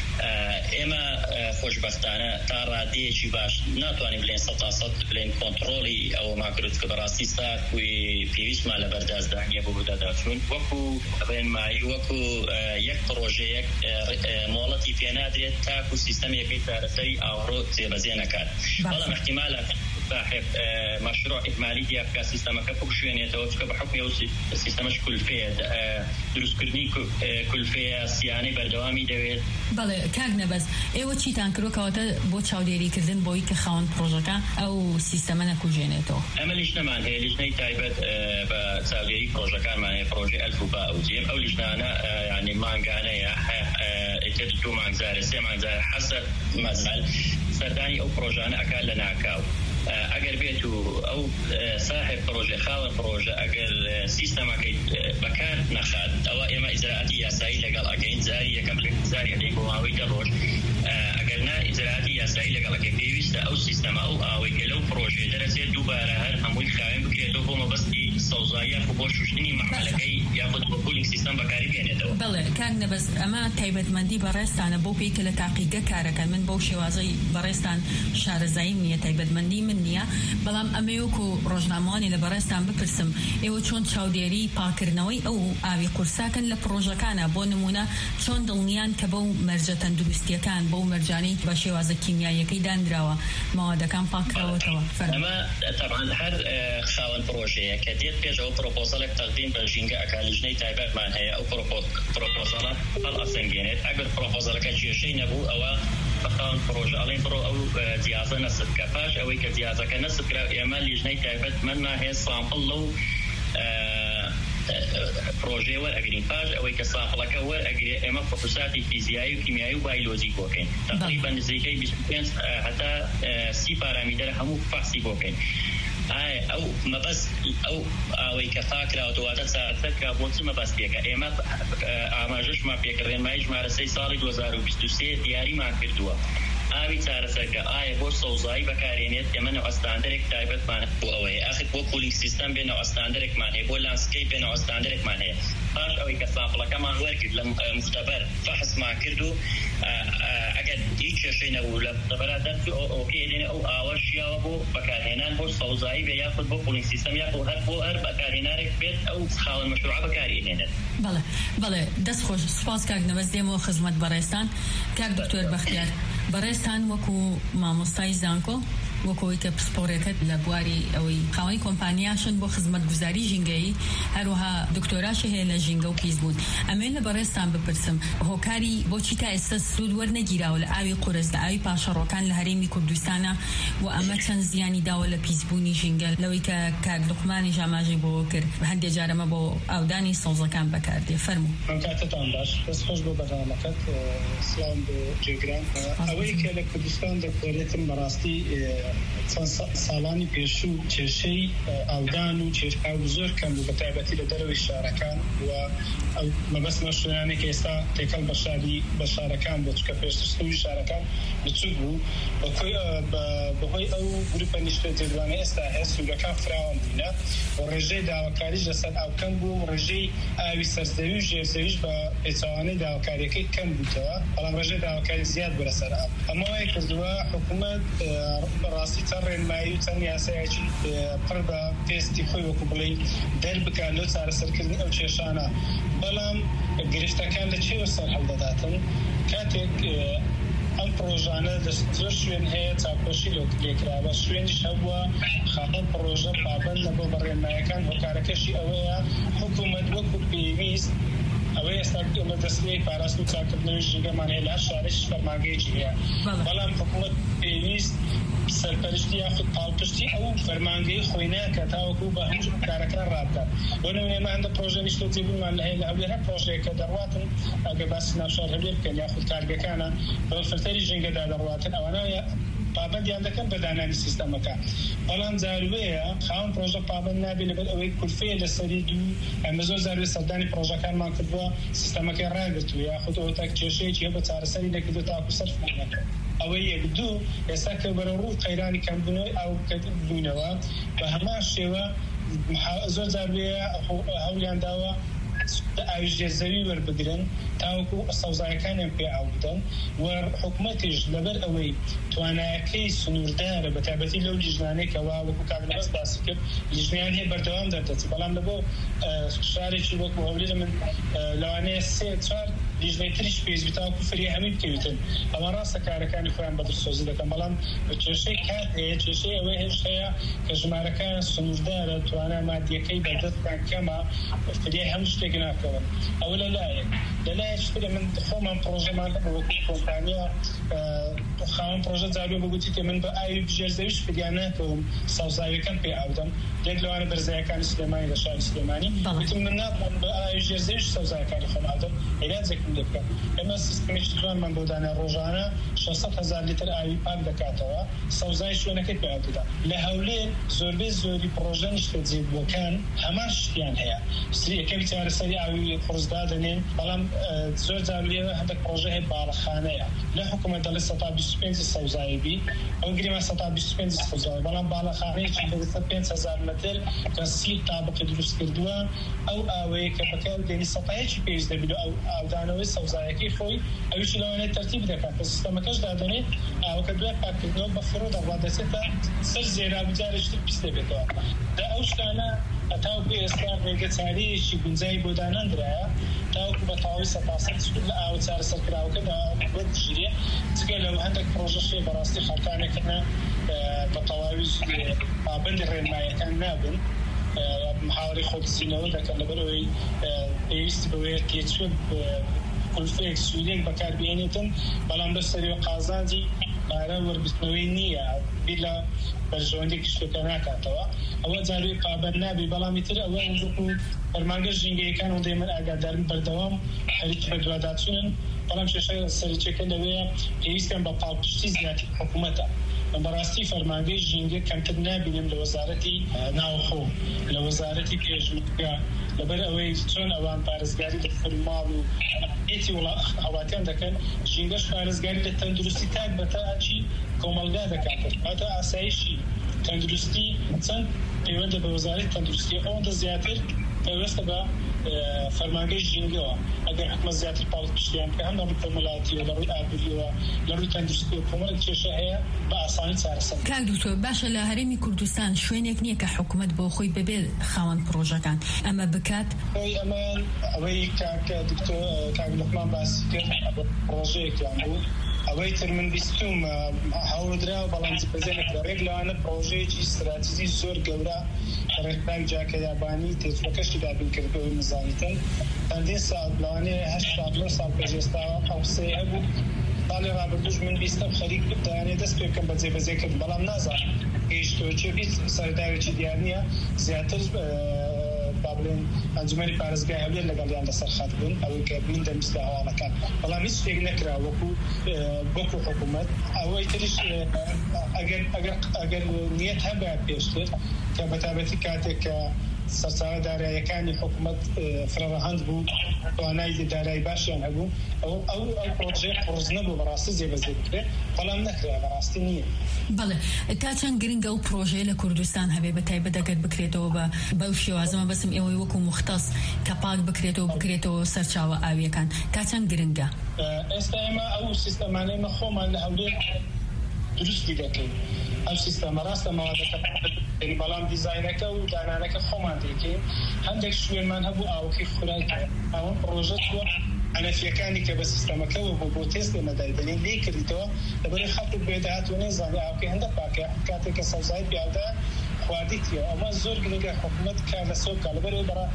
ئێمە خۆشبەختانە تا ڕادەیەکی باش ناتوانین بڵێن سەد تا سەد بڵێن کۆنتڕۆڵی ئەوە ماکرۆت کە بەڕاستی ساکوی پێویستمان لە بەردەستدانیە بۆ بەدەداچوون وەکو ڕێنمایی وەکو یەک پرۆژەیەک مۆڵەتی پێنادرێت تاکو سیستەمێکی چارەسەری ئاوەڕۆ جێبەجێ نەکات. بەڵام احتیمالە صاحب مشروع إكمالي ديال كا سيستم كفوق شوية توجه بحكم يوصي سيستمش كل فيه دروس كردني كل فيه سياني بردوامي دويت. بله كأجنة بس إيه وشي تانكرو كواتا بوت شاوديري كردن بوي كخاون بروجكا أو سيستمنا كوجينيتو. أما ليش نمان هي ليش نيتايبت بشاوديري بروجكا ما هي بروجي ألف وباء أو جيم أو ليش نانا يعني ما عنا يا إتدو ما عزار سي ما عزار حسب مزال سرداني أو بروجانا أكال لنا كاو. اگر بیتو او صاحب پروژه خاور پروژه اگر سیستما که بکار نخاد او اما اجراءاتی یاسایی لگل اگین زاری یکم زاری ادی بواوی دروش اگر نه اجراءاتی یاسایی لگل اگه پیوست او سیستما او اوی کلو پروژه درسه دوباره هر همون خایم بکیتو بوم بس سوزایا خو شوشنی محلکی یاخد کولینگ سیستم بکاری بینه بله کاغنه بس اما تایبەتمەندی بەڕێستانە بۆ پێی کە لە تاقیگە کارەکەن من بۆ شێوازەی بەڕێستان شارەزایی نییە تایبەتمەندی من نییە بەڵام ئەمەیەکو ڕۆژنامەوانی لە بەڕێستان بپرسم ئێوە چۆن چاودێری پاکردنەوەی ئەو ئاوی قورساکەن لە پرۆژەکانە بۆ نمونە چۆن دڵنیان کە بەو مەرجە تەندروستیەکان بەو مەرجانەی بە شێوازە کیمیاییەکەی دانراوە ماوەدەکان پاکراوەتەوە. ئەمە طبعا هەر خاوەن پرۆژەیە کە دێت پێشەوە پرۆپۆزەلێک تەقدیم بە ژینگە ئەکا لیژنەی تایبەتمان هەیە ئەو پرۆپۆزەڵە هەڵ ئەسەنگێنێت ئەگەر پرۆپۆزەلەکە کێشەی نەبوو ئەوە بەخاوەن پرۆژە ئەڵێن بڕۆ ئەو جیازە نەسب کە پاش ئەوەی کە جیازەکە نەسب کرا ئێمە لیژنەی تایبەتمەندمان هەیە سامپڵ لەو پرۆژێ وەرئەگرین پاش ئەوەی کە سامپڵەکە وەرئەگرێ ئێمە پرۆساتی فیزیایی و کیمیایی و بایۆلۆجی بۆکەین تقریبا نزیکەی بیست و پێنج هەتا سی پارامیتەر هەموو فحسی بۆکەین. ئەو مەبەست ئەو ئاوەی کە فاکراوەتەواتە چارەسەرکرا بۆ چ مەبەستێکە ئێمە ئاماژەشمان پێکردێنمای ژمارە سەی ساڵی دوو هەزار و بیست و سێ دیاریمان کردووە ئاوی چارەسەرکە ئایا بۆ سەوزایی بەکارێنێت ئێمە نەوەستاندەرێک تایبەتمانە بۆ ئەوەیە ئاخر بۆ کولینگ سیستەم بێ نەوەستاندەرێکمان هەیە بۆ لانسکەیپ بێ نەوەستاندەرێکمان هەیە پاش ئەوەی کە سامپڵەکەمان وەرگرت لە مختەبەر فەحسمان کرد و ئەگەر هیچ کێشەی نەبوو لە مختەبەرا دەرچوو ئۆکێ دێنێ ئەو ئاوە شیاوە بۆ بەکارهێنان بۆ سەوزایی بێ یاخود بۆ کولینگ سیستەم یاخود هەر بۆ هەر بەکارهێنارێک بێت ئەو خاوەن مەشروعە بەکارهێنێت. بەڵێ بەڵێ دەست خۆش سوپاس کاک نەبەست دێمەوە خزمەت بەڕێستان. کاک دکتۆر بەختیار بەڕێستان وەکو مامۆستای زانکۆ وەکەوەی کە پسپۆڕێکەت لە بواری ئەوەی خاوەنی کۆمپانیاشن بۆ خزمەتگوزاری ژینگەیی هەروەها دکتۆراشی هەیە لە ژینگە و پیسبوون. ئەمێن لە بەڕێستان بپرسم هۆکاری بۆچی تا ئێستا سوود وەرنەگیراوە لە ئاوی قورس لە ئاوی پاشەڕۆکان لە هەرێمی کوردستانە و ئەمە چەند زیانی داوە لە پیسبوونی ژینگە لەوەی کە کاک لوقمانی ژاماژی بۆ کرد هەندێک جارەمە بۆ ئاودانی سەوزەکان بەکاردێ. فەرموو. کاتتان باش دەست خۆش بۆ بەرنامەکەت سلام بۆ جێگران. ئەوەی کە لە کوردستان دەکۆرێتم بەڕاستی چەند ساڵانی پێشوو کێشەی ئاودان و چێشکاو زۆر کەم بوو بە تایبەتی لە دەرەوەی شارەکان و مەبەستمە شوێنانێک کە ئێستا تێکەڵ بە شاری بە شارەکان بۆ چکە پێشترستەوەی شارەکان بچوو بوو بەهۆی ئەو گروپە نیشتە جێدوانە ئێستا هەیە سوورەکان فراوان بووینە و ڕێژەی داواکاریش لەسەر ئاوکەم بوو ڕێژەی ئاوی سەرزەوی و ژێرزەویش بە پێچەوانەی داواکاریەکەی کەم بووتەوە بەڵام ڕێژەی داواکاری زیاد بوو لەسەر ئاو. ئەمە وای کردووە حکوومەت ڕاستی چەند ڕێنمایی و چەند یاسایەکی پڕ بە پێستی خۆی وەکو بڵێین دەربکات لەو چارەسەرکردنی ئەو کێشانە. بەڵام گرفتەکان لە چێوە سەر هەڵدەداتن کاتێک ئەم پرۆژانە زۆر شوێن هەیە چاپۆشی لێکراوە شوێنیش هەبووە خاڵەت پرۆژە پابەند لەبۆ بەڕێنمایەکان هۆکارەکەشی ئەوەیە حکوومەت وەکو پێویست ئەوەی ئێستا لە دەستگای پاراست و چاکردنەوەی ژینگەمان هەیە لە هەر شارێک فەرمانگەیەکی هەیە بەڵام حکوومەت پێویست سەرپەرشتی یاخود پاڵپشتی ئەو فەرمانگەی خۆی ناکات تاوەکو بە هەموو کارەکان ڕابدات. بۆ نمونە ئێمە هەندێک پرۆژە نیشتە جێبوونمان هەیە لە هەولێر هەر پرۆژەیەک کە دەڕواتن ئەگە باسی ناوشار هەولێر بکەن یاخود کارگەکانە بە فلتەری ژینگەدا دەڕواتن ئەوانە پابندیان دەکەن بە دانانی سیستەمەکە. بەڵام جاروەیە خاوەن پرۆژە پابند نابێت لەبەر ئەوەی کورفەیە لەسەری دوو ئەمە زۆر جاروێ سەردانی پرۆژەکانمان کردووە سیستەمەکەی ڕاگرتووە یاخود ئەوە تاک کێشەیەکی هەیە بە چارەسەری نەکردو تاکو سەرف نەکەن. ئەوەی یەک دوو ئێستا کە بەرە ڕوو قەیرانی کەمبوونەوەی ئاو بوونەوە بە هەمان شێوە زۆر جاروێ هەولیان داوە ئاوی ژێرزەوی وەربگرن تاوەکو سەوزایەکانیان پێ ئاو بدەن و حکوومەتیش لەبەر ئەوەی توانایەکەی سنووردارە بە تایبەتی لەو لیژنانێکەوە وەکو کاکنەبەست باسی کرد لیژنیان هەیە بەردەوام دەردەچێت بەڵام لەبۆ شارێکی وەکو هەولێر من لەوانەیە سێ چوار لیژنەی تریش پێویست تاوەکو فەریە هەمووی بکەویتن ئەوە ڕاستە کارەکانی خۆیان بەدرسۆزی دەکەن بەڵام کێشەی کات هەیە کێشەی ئەوەی هێش هەیە کە ژمارەکان سنووردارە توانای مادیەکەی بەردەستان کەمە فەریە هەموو شتێک ناکەون. ئەوە لەلایەک لەلایەک شتێک من خۆمان پرۆژەمان وەکو کۆمپانیا خاوەن پرۆژە جاروێ بگوتی کە من بە ئاوی ژێرزەویش فریان ناکەوم سەوزاویەکەم پێ ئاودەم یەک لەوانە بەرزایەکانی سلێمانی لە شاری سلێمانی وتم من ناتوانم بە ئاوی ژێرزەویش سەوزایەکانی خۆم ئاودەم عیلاجێکم لێ بکەم. ئێمە سیستەمێکی جوانمان بۆ دانا ڕۆژانە شەشسەد هەزار لیتر ئاوی پاک دەکاتەوە سەوزای شوێنەکەی پێ ئاودەدا. لە هەولێر زۆربەی زۆری پرۆژە نیشتە جێبووەکان هەمان شتیان هەیە یەکەمی چارەسەری ئاوی قورسدا دەنێن بەڵام زۆر جار لێوە هەندێک پرۆژە هەیە باڵەخانەیە لە حکوومەت دەڵێ سەد و بیست و پێنج سەوزایی بی ئەو گریمە سەد و بیست و پێنج سەوزایی بەڵام باڵەخانەیەکی لەسەر پێنج هەزار مەتر کە سی تابقی دروست کردووە ئەو ئاوەیە کە بەکاردێنی سەتایەکی پێویست دەبێت و ئەو ئاودانەوەی سەوزایەکەی خۆی ئەویشی لەوانەیە تەرتیب دەکات کە سیستەمەکەش دادەنێت ئاوەکە دوای پاکردنەوە بە فرۆ دەڕوات دەچێتە سەر زێرابجارێکی پیس دەبێتەوە. دا ئەو شتانە تاوەکو ئێستا ڕێگە چارەیەکی گونجایی بۆ دانانرایە تاوەکو بە تەواوی سەد پەرسەنت لە ئاو چارەسەرکراوەکەدا وەرگژێ جگە لەو هەندێک پرۆژەشێ بەڕاستی خەڵکانێکردە بە تەواوی پابەندی ڕێنماییەکان نابن محاوەری خۆبسینەوە دەکەن لەبەرەوەی پێویستی بەوەیە تێچوە کولفەیەک سوودێک بەکاربهێنێتن بەڵام بەسەریەوە قازانجی پارە وەرگرتنەوەی نییە بیر لە بەرژەوەندێکی شتێکە ناکاتەوە ئەوە جاروی پابەند نابێ بەڵامی تر ئەوە وەکو فەرمانگە ژینگەیەکان هەندێک من ئاگادارن بەردەوام خەریکی بە دواداچوونن بەڵام کێشەی سەرچێکە لەوەیە پێویستیان بە پاڵپشتی زیاتی حکوومەتە. بەڕاستی فەرمانگەی ژینگە کەمتر نابینم لە وەزارەتی ناوخۆ لە وەزارەتی پێشمەرگە لەبەر ئەوەی چۆن ئەوان پارێزگاری لە فەرماڵ و ئێتی هەواتیان دەکەن ژینگەش پارێزگاری لە تەندروستی تاک بەتاچی کۆمەلگا دەکاتێت هاتە ئاسایشی تەندروستی چەند پەیوەندە بە وەزارەتی تەندروستی ئەوەندە زیاتر پەیوەستە بە فەرمانگەی ژینگەوە ئەگەر حکومەت زیاتر پاڵپشتیان بکە هەم لە ڕووی کۆمەڵایەتیەوە لە ڕووی ئابووریەوە لە ڕووی تەندروستی و کۆمەڵێک کێشە هەیە بە ئاسانی چارەسەر. کاک دکتۆر باشە لە هەرێمی کوردستان شوێنێک نییە کە حکومەت بۆ خۆی ببێ خاوەن پرۆژەکان ئەمە بکات ئەمە ئەوەی کاک دکتۆر کاک لوقمان باسی کرد پرۆژەیەکیان بوو ئەوەی تر من بیستم هەوڵدرا بەڵام بەزێنێک ڕێک لەوانە پرۆژەیەکی استراتیژی زۆر گەورە ڕێکخراوی جاکە یابانی تێچووەکەشی دابینکردەوەی نزانیتن چەندین ساڵ لەوانەیە هەشت ساڵ نۆ ساڵ پێشێستاوە ئەو قسەی هەبوو ساڵی ڕابردووش من بیستم خەریک دەیانێت دەست پێ بکەم بە جێبەجێکرد بەڵام نازانم هیچ هیچ سەرداوێکی دیار نییە زیاتر بابلێن ئەنجومەنی پارێزگای هەولێر لەگەڵیان لەسەر خەت بوون ئەوەی کە بین دەمویستە هەواڵەکان بەڵام هیچ شتێک نەکرا وەکو وەکو حکوومەت ئەوەی تریش ئەگەر نیەت هەبە پێشتر کە بەتابەتی کاتێک کە سەرچاوە داراییەکانی حکوومەت فرەڕەهەند بوو توانای دارایی باشیان هەبوو ئەو ئەو پرۆژەیە قورس نەبوو بەڕاستی جێبەجێ بکرێت بەڵام نەکرا بەڕاستی نییە. بەڵێ تا چەند گرنگە ئەو پرۆژەیە لە کوردستان هەبێ بە تایبەت دەگەت بکرێتەوە بە بەو شێوازەمە بەسم ئێوەی وەکو مختص کە پاک بکرێتەوە بکرێتەوە سەرچاوە ئاویەکان تا چەند گرنگە؟ ئێستا ئێمە ئەو سیستەمانەیمە خۆمان لە هەولێر دروستی دەکەین ئەو سیستەمە ڕاستە ماوەدەکە بەڵام دیزاینەکە و دانانەکە خۆمان دەکەین هەندێک شوێنمان هەبوو ئاوکەی خورای ئەوەن پرۆژە چووە ئەنەفیەکانی کە بە سیستەمەکەەوە بۆ بۆ تێست لێمەدایدنین لێ کردیتەوە لەبەرەی خەڵک بێداهات و نێزانێ ئاوکەی هەندە پاکە کاتێک کە سەوزای پیادا خواردیتیە ئەمە زۆر گرنگە حکوومەت کار لەسەر بکات لەبەرەوەی بەڕا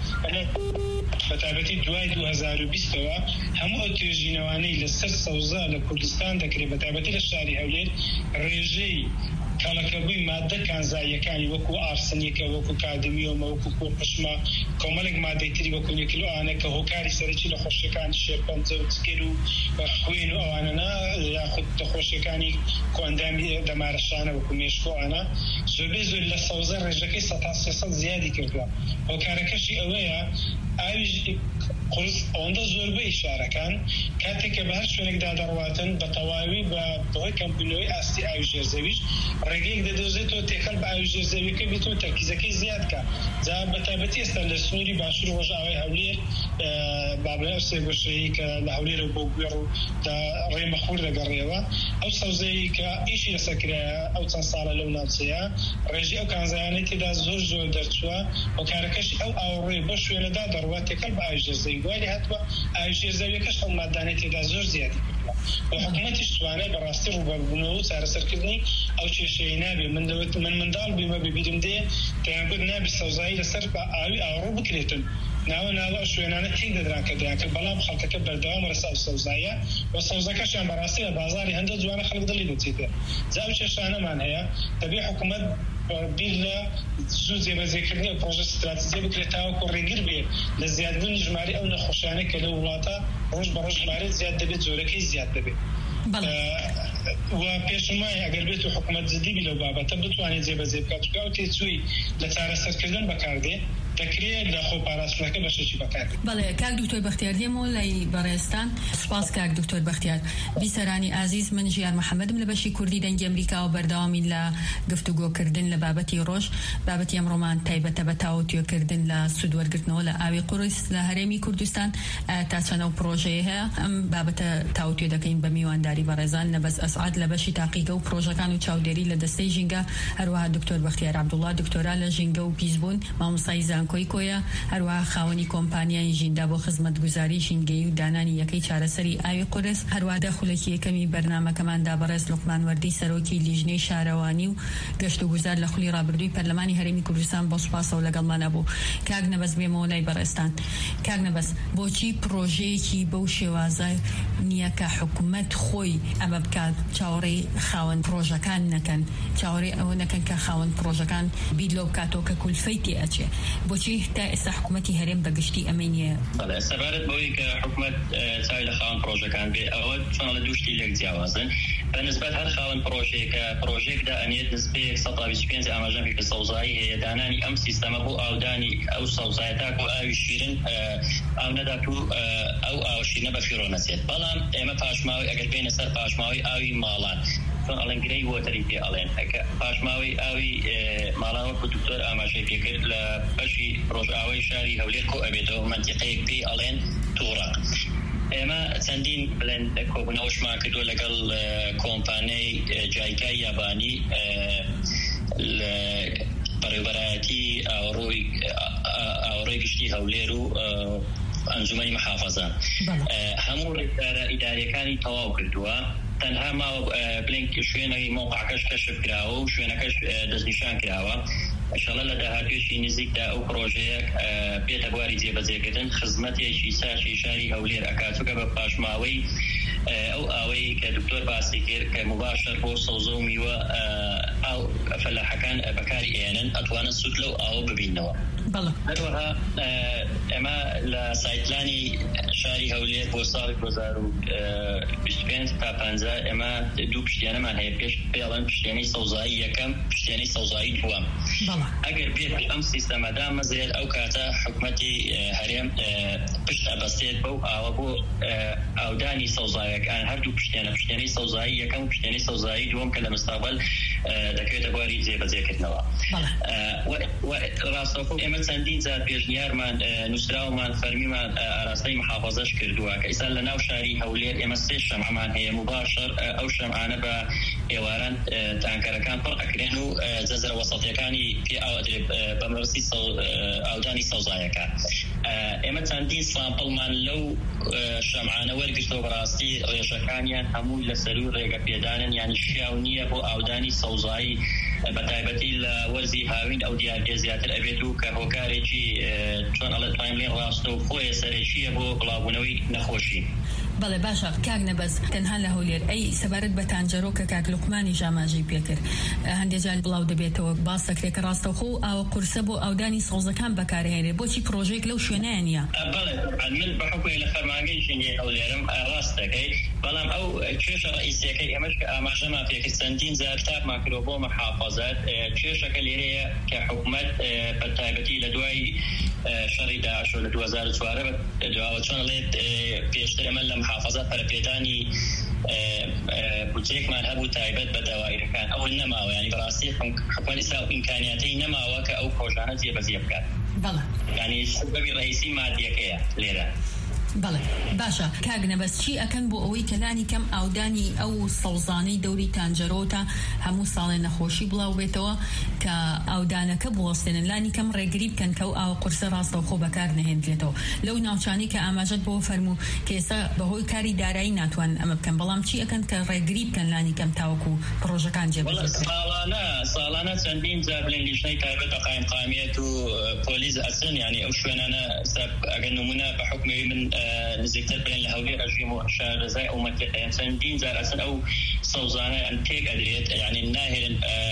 بەتابەتی دوای دوو هەزار و بیستەوە هەموو ئەو توێژینەوانەی لەسەر سەوزا لە کوردستان دەکرێت بەتابەتی لە شاری هەولێر ڕێژەی کاڵەکەبووی مادە کانزاییەکانی وەکو ئارسنیەکە وەکو کادمیۆمە وەکو کۆپشمە کۆمەڵێک مادەی تری وەکو نیکلۆئانە کە هۆکاری سەرەکی لە خۆشیەکانی شێرپەنجە و چکر و خوێن و ئەوانەنا یاخود خۆشیەکانی کۆندامی دەمارەشانە وەکو مێشکۆئانە زۆربەی زۆر لە سەوزە ڕێژەکەی سەد تا سێسەد زیادی کردووە هۆکارەکەشی ئەوەیە ئاویش قورس ئەوەندە زۆربەی شارەکان کاتێک کە بە هەر شوێنێکدا دەڕواتن بە تەواوی بە بەهۆی کەمبوونەوەی ئاستی ئاوی ژێرزەویش ڕێگەیەک دەدۆزێتەوە تێکەڵ بە ئاوی ژێرزەویەکە بێتەوە تەرکیزەکەی زیاد کە جا بەتابەتی ئێستا لە سنووری باشوور ڕۆژاوای هەولێر بابلای سێگۆشەیی کە لە هەولێرە بۆ گوێڕ و ڕێمەخور دەگەڕێەوە ئەو سەوزەیە کە ئیشی لەسەرکرایە ئەو چەند ساڵە لەو ناوچەیە ڕێژی ئەو کانزایانەی تێدا زۆر زۆر دەرچووە هۆکارەکەشی ئەو ئاوڕێ بۆ شوێنەدا دەڕوات تێکەڵ بە ئاوی ژێرزەوی دوای هاتووە ئاوی ژێرزەویەکەش ئەو مادانەی تێدا زۆر زیادی کردووە و حکوومەتیش توانای بەڕاستی ڕووبەربوونەوە و چارەسەرکردنی ئەو کێشەیە نابێ من دەوێت من منداڵ بیمە ببیرم دێ دەیانگوت نابی سەوزایی لەسەر بە ئاوی ئاوڕۆ بکرێتن ناوە ناوە شوێنانە تێک دەدران کە دەیان کرد بەڵام خەڵکەکە بەردەوام ڕەسا سەوزایە و سەوزەکەشیان بەڕاستی لە بازاری هەندە جوانە خەڵک دڵی دەچێتێ جا ئەو کێشانەمان هەیە دەبێ حکوومەت بیر لە زوو جێبەجێکردنی پرۆژە استراتیجی بکرێت تاوەکو ڕێگر بێ لە زیادبوونی ژماری ئەو نەخۆشیانە کە لە وڵاتە ڕۆژ بە ڕۆژ ژمارەی زیاد دەبێت جۆرەکەی زیاد دەبێت و پێشمای ئەگەر بێت و حکوومەت جدیبی لەو بابەتە بتوانێت جێبەجێ بکات چکە ئەو تێچووی لە چارەسەرکردن بەکاردێ دەکرێت لە خۆپاراستنەکە بەشێکی بەکاردێت. بەڵێ کاک دکتۆر بەختیار دێمەوە لای بەڕێستان سوپاس کاک دکتۆر بەختیار بیسەرانی ئازیز من ژیان محەممەدم لە بەشی کوردی دەنگی ئەمریکا و بەردەوامی لە گفتوگۆکردن لە بابەتی ڕۆژ بابەتی ئەمڕۆمان تایبەتە بە تاوتوێکردن لە سوودوەرگرتنەوە لە ئاوی قورس لە هەرێمی کوردستان تا چەنە و پرۆژەیە هەیە ئەم بابەتە تاوتوێ دەکەین بە میوانداری بەڕێزان لەبەس ئەسعاد لە بەشی تاقیگە و پرۆژەکان و چاودێری لە دەستەی ژینگە هەروەها دکتۆر بەختیار عەبدوڵڵا دکتۆرا لە ژینگە و پیسبوون مامۆستای زانکۆی کۆیە هەروەها خاوەنی کۆمپانیای ژیندا بۆ خزمەتگوزاری ژینگەی و دانانی یەکەی چارەسەری ئاوی قورس هەروەها دەخولێکی یەکەمی بەرنامەکەماندا بەڕێز لوقمان وەردی سەرۆکی لیژنەی شارەوانی و گەشت و گوزار لە خولی ڕابردووی پەرلەمانی هەرێمی کوردستان بۆ سوپاسەوە لەگەڵمان بوو. کاک نەبەس بێمەوە لای بەڕێستان. کاک نەبەس بۆچی پرۆژەیەکی بەو شێوازە نییە کە حکوومەت خۆی ئەمە بکات چاوەڕێی خاوەن پرۆژەکان نەکەن چاوەڕێی ئەوە نەکەن کە خاوەن پرۆژەکان بیر لەو بکاتەوە کە کولفەی تێ ئەچێ بۆچی تا ئێستا حکوومەتی هەرێم بەگشتی ئەمە نییە؟ سەبارەت بەوەی کە حکوومەت چاوی لە خاوەن پرۆژەکان بێ ئەوە چۆن لە دوو شتی لێک جیاوازن بەنسبەت هەر خاوەن پرۆژەیەکە پرۆژێکدا ئەنێت نسبەیەک سەد تا بیست و پێنج ئاماژەی کە سەوزایی هەیە دانانی ئەم سیستەمە بۆ ئاودانی ئەو سەوزایە تاکو ئاوی شیرن ئاو نەدات و ئەو ئاو شیرنە بە فیڕۆ نەچێت بەڵام ئێمە پاشماوی ئەگەر بێنە سەر پاشماوی ئاوی ماڵان چۆن ئەڵێن گرەی وۆتەری پێ ئەڵێن پاشماوی ئاوی ماڵان وەکو دکتۆر ئاماژەی پێکرد لە بەشی ڕۆژئاوای شاری هەولێر کۆ ئەبێتەوە منتیقەیەک پێی ئەڵێن تووڕە ئێمە چەندین بڵێن کۆبوونەوەشمان کردووە لەگەڵ کۆمپانیای جایکای یابانی بەڕێوەبەرایەتی ئاوڕۆی گشتی هەولێر و ئەنجومەنی محافەزە هەموو ڕێکدارە ئیداریەکانی تەواو کردووە تەنها ما بلینک شوێنەی موقعەکەش کەشف کراوە و شوێنەکەش دەستنیشان کراوە. ئینشاءالله لە داهاتوێشی نزیکدا ئەو پرۆژەیە بێتە بواری جێبەجێکردن خزمەتێکی ساشی شاری هەولێر ئەکات چونکە بە پاشماوەی ئەو ئاوەی کە دکتۆر باسی کرد کە مباشر بۆ سەوزە و میوە ئاو فەلاحەکان بەکاری ئێنن ئەتوانن سوود لەو ئاوە ببینەوە. هەروەها ئێمە لە سایتلانی شاری هەولێر بۆ ساڵی دوو هەزار و بیست و پێنج تا پانزە ئێمە دوو پشتیانەمان هەیە. پێش پێڵەن پشتێنەی سەوزایی یەکەم، پشتێنەی سەوزایی دووەم. ئەگەر بێت ئەم سیستەمەدا مەزێت ئەو کاتە حکومەتی هەرێم پشت ئەبەستێت بەو ئاوە بۆ ئاودانی سەوزاییەکان هەردوو پشتێنە، پشتێنەی سەوزایی یەکەم و پشتێنەی سەوزایی دووەم کە لە مستەقبەل دەکەوێتە بواری جێبەجێکردنەوە. ڕاستەوخۆ ئێمە چەندین جار پێشنیارمان نووسراومان فەرمیمان ئاراستەی محافەزەش کردووە کە ئێستا لە ناو شاری هەولێر ئێمە سێ شەمعمان هەیە مباشر. ئەو شەمعانە بە ئێواران تانکەرەکان پڕ ئەکرێن و جەزرە وەسەڵیەکانی پێ ئاودرێت بە مەرسی ئاودانی سەوزایەکە. ئێمە چەندین سامپڵمان لەو شەمعانە وەرگرتەوە بەڕاستی ڕێژەکانیان هەموو لەسەر و ڕێگە پێدانن، یانی شیاو نییە بۆ ئاودانی سەوزایی بەتایبەتی لە وەرزی هاوین ئەو دیارگە زیاتر ئەبێت و کە هۆکارێکی چۆن ئەڵێ تایملێن ڕاستە و خۆیە سەرێکیە بۆ بڵاوبوونەوەی نەخۆشی. بەڵێ باشە کاک نەبەز تەنها لە هەولێر ئەی سەبارەت بە تانجەرۆ کە کاک لوقمانی ژاماژەی پێکرد هەندێک جار بڵاو دەبێتەوە باس دەکرێت کە ڕاستەوخۆ ئاوە قورسە بۆ ئاودانی سەوزەکان بەکارهێنێت. بۆچی پرۆژێک لەو شوێنەیە نییە؟ بەڵێ من بە حکومی لە فەرمانگەی ژینی هەولێرم ڕاست دەکەی، بەڵام ئەو کێشە ڕئیسیەکەی ئەمەش کە ئاماژەمان پێکرد چەندین جار کتابمان کردووە بۆ مەحافەزات. کێشەکە لێرەیە کە حکومەت بەتایبەتی لە دوای شەڕی داعش لە دوو هەزار و چوارە دواوە چۆن ئەڵێت پێشتر ئەمە لە محافەزات پەرەپێدانی بودجێکمان هەبوو تایبەت بە داوایرەکان، ئەوە نەماوە. ینی بەڕاستی حکومەت ئێستا ئیمکانیاتەی نەماوە کە ئەو پرۆژانە جێبەجێ بکات. بەڵێ ینی سبەبی ڕئیسی مادیەکەیە لێرە. بەڵێ باشە کاک نەبەس چی ئەکەن بۆ ئەوەی کە لانی کەم ئاودانی ئەو سەوزانەی دەوری تانجەرۆتە هەموو ساڵێ نەخۆشی بڵاو بێتەوە کە ئاودانەکە بوەستێنن، لانی کەم ڕێگری بکەن کە ئەو ئاوە قورسە ڕاستەوخۆ بەکار نەهێنرێتەوە لەو ناوچانی کە ئاماژەت بۆ فەرموو کە ئێستا بەهۆی کاری دارایی ناتوان ئەمە بکەن، بەڵام چی ئەکەن کە ڕێگری بکەن لانی کەم تاوەکو پرۆژەکان جێبەجێ بکەن؟ ساڵانە ساڵانە چەندین جار بڵێن لیژنەی تایبەت بە قایمقامیەت و پۆلیس ئەچن، ینی ئەو شوێنانە ئەگەر نمونە بە حکمی من نزیکتر بين الهولير أجيم شهر زي أو مكة إنسان دين زار أصلا أو صوزانة أن تيج أدريت يعني الناهر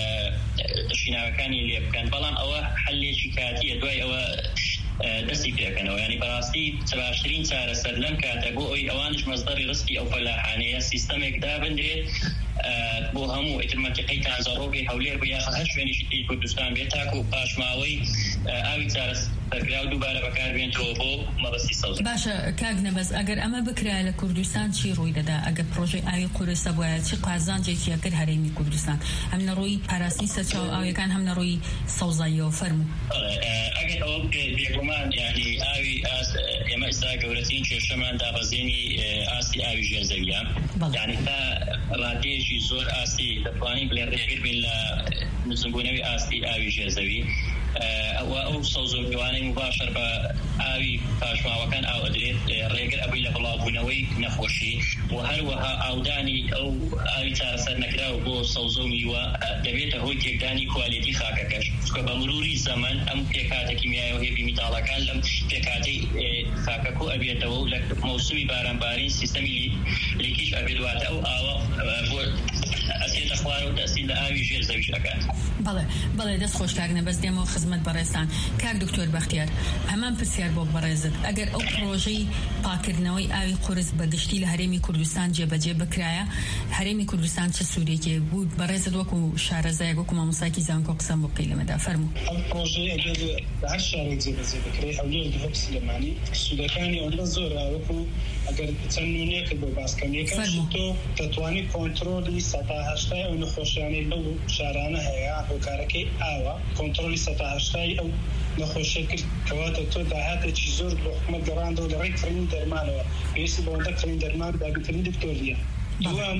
شينا كاني اللي كان بلان أو حل شكاتية دوي أو دستي فيها كانوا يعني براستي سبعة وعشرين سنة سلم كاتبو أي أوانش مصدر رزقي أو فلاحانية سيستمك دا بندريت بۆ هەموو ئیتر منتیقەی تانزەڕۆگەی هەولێر بەیاخە هەر شوێنیشی کوردستان بێت تاکو پاشماوەی ئاوی چارەسەرکرا و دووبارە بەکاربێنێتەوە بۆ مەبەستی سەوزە. باشە کاک نەبەز ئەگەر ئەمە بکرا لە کوردستان چی ڕووی دەدا؟ ئەگەر پرۆژەی ئاوی قورسە بووە چی قازانجێکی ئەکرد هەرێمی کوردستان هەم لە ڕووی پاراستنی سەرچاو ئاویەکان هەم لە ڕووی سەوزاییەوە فەرموو. ئەگەر ئەوە بکرێت بێگومان یعنی ئاوی ئێمە ئێستا گەورەترین کێشەمان دابەزێنی ئاستی ئاوی ژێرزەویە، یعنی تا ڕادێژی زۆر ئاستی دەتوانین بڵێ ڕێگر بین لە نزمبوونەوەی ئاستی ئاوی ژێرزەوی. ئەوە ئەو سەوزەویوانەی مباشر بە ئاوی پاشماوەکان ئاو ئەدرێت ڕێگر ئەبووی لە بڵاوبوونەوەی نەخۆشی و هەروەها ئاودانی ئەو ئاوی چارەسەر نەکراوە بۆ سەوزە و میوە دەبێتە هۆی تێکدانی کوالیتی خاکەکەش، چونکە بە مروری زەمن ئەم پێکاتە کیمیایی و هێبی میتاڵەکان لەم پێکاتەی خاکەکۆ ئەبێتەوە و لە مەوسمی بارانبارین سیستەمی لیکیش ئەبێت واتە ئەو ئاوە بۆ ئەسێتە خوار و دەستی لە ئاوی ژێر زەویش ئەکات. بەڵێ بەڵێ دەست خۆش کاک نەبەس دێمەوە خزمەت بەڕێستان. کاک دکتۆر بەختیار هەمان پرسیار بۆ بەڕێزت، ئەگەر ئەو پرۆژەی پاکردنەوەی ئاوی قورس بەگشتی لە هەرێمی کوردستان جێبەجێ بکرایە هەرێمی کوردستان چه سوودێکی بوو؟ بەڕێزت وەکو شارەزایەک وەکو مامۆستایەکی زانکۆ قسەم بۆ بکەی لەمەدا فەرموو. ئەم پرۆژەیە ئەگەر بە هەر شارێک جێبەجێ بکرێ هەولێر دووهەم سلێمانی سوودەکانی ئەوەندە زۆرە وەکو ئەگەر چەند نمونەیەک بۆ باسکەم یەکەم تۆ دەتوانی کۆنتڕۆلی سەدا هەشتای ئەو نەخۆشیانەی لەو شارانە هەیە هۆکارەکەی ئاوە کۆنتڕۆلی سەدا هەشتای ئەو نەخۆشیە کرد کەواتە تۆ داهاتێکی زۆر بۆ حکومەت گەڕاندەوە لە ڕێی کڕینی دەرمانەوە پێویستی بەوەندە کڕین دەرمان دابینکردنی دکتۆریە. دووەم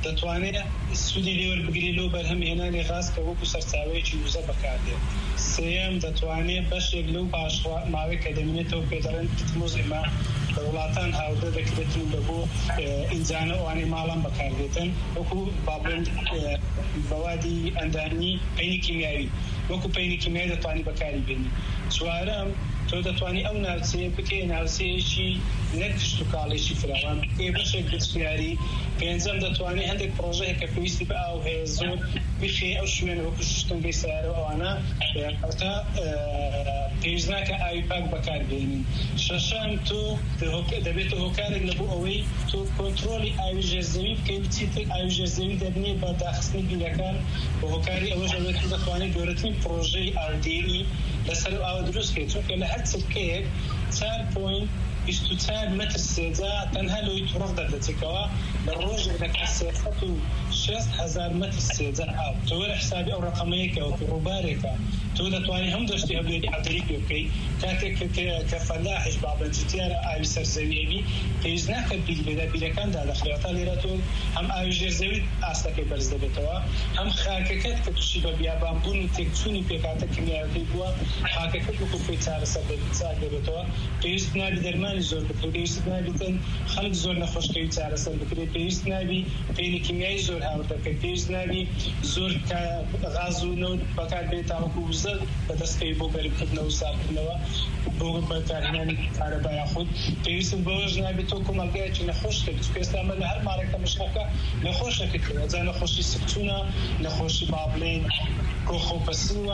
دەتوانێت سوودی لێوە بگری لەو بەرهەمهێنانی غاز کە وەکو سەرچاوەیەکی وزە بەکاردێت. سێەم دەتوانێت بەشێک لەو ماوەی کە دەمێنێتەوە پێدەڵێن تموز ئێمە لە وڵاتان هاودە دەکرێتن بە بۆ ئینجانە ئەوانەی ماڵان بەکاردێتن وەکو بابند بەوادی ئەندانی پەینی کیمیاوی وەکو پەینی کیمیایی دەتوانی بەکاری بێنی. چوارەم تۆ دەتوانی ئەو ناوچەیە بکەی ناوچەیەکی نەک کشت و کاڵێکی فراوان بکەی بەشێک گشتیاری. پێنجەم دەتوانی هەندێک پرۆژەیە کە پێویستی بە ئاو هەیە زۆر بخێ ئەو شوێنە وەکو شتنگەی سیارە ئەوانە تا پێویست ناکە ئاوی پاک بەکاربێنین. شەشەم تۆ دەبێتە هۆکارێک لەبوو ئەوەی تۆ کۆنتڕۆلی ئاوی ژێرزەوی بکەی بچیتر ئاوی ژێرزەوی دەبنێ بە داخستنی بیرەکان بە هۆکاری ئەوەش ئەوێت دەتوانێت گەورەترین پرۆژەی ئاردێری لەسەر ئاوە دروستکەیت چونکە لە هەر چرکەیەک چوار پۆینت بیست و چوار متر سێجا تەنها لەوەی تووڕە دەردەچێتەوە لە ڕۆژێک دەکات سێسەد و شەست هەزار متر سێجا ئاو. تۆ وەرە حسابی ئەو ڕقەمەیەکە وەکو ڕووبارێکە تۆ دەتوانێت هەم دەشتی هەبوێتی عەدەری پێ بکەی کاتێک کە فەلاحش بابەنجتیارە ئاوی سەرزەویەبی پێویست ناکات بیر بێدا بیرەکان دادەخرێتە لێرە تۆ هەم ئاوی ژێرزەوی ئاستەکەی بەرز دەبێتەوە هەم خاکەکەت کە تووشی بە بیابانبوون و تێکچوونی پێکاتە کیمیاویەکەی بووە خاکەکەت وەکو خۆی چارەسەر دەبێتەوە. پێویست نابی دەرمانی زۆر بکرێت پێویست نابیتن خەڵک زۆر نەخۆشکەوی چارەسەر بکرێت پێویست نابی پێینی کیمیایی زۆر هاوردەکەی پێویست نابی زۆر غاز و نەوت بەکار بێت تاوەکو وزە بەدەستکەوی بۆ بەرکردنەوە و ساردکردنەوە بۆ بەکارهێنانی کارەبای یاخود پێویست بەوەش نابێت تۆ کۆمەلگایەکی نەخۆش کرد پێستا ئەمە لە هەر ماڵێکە مشکەکە نەخۆشەکەکرێت جا نەخۆشی سکچوونە نەخۆشی بابلێن کۆخۆپەسووە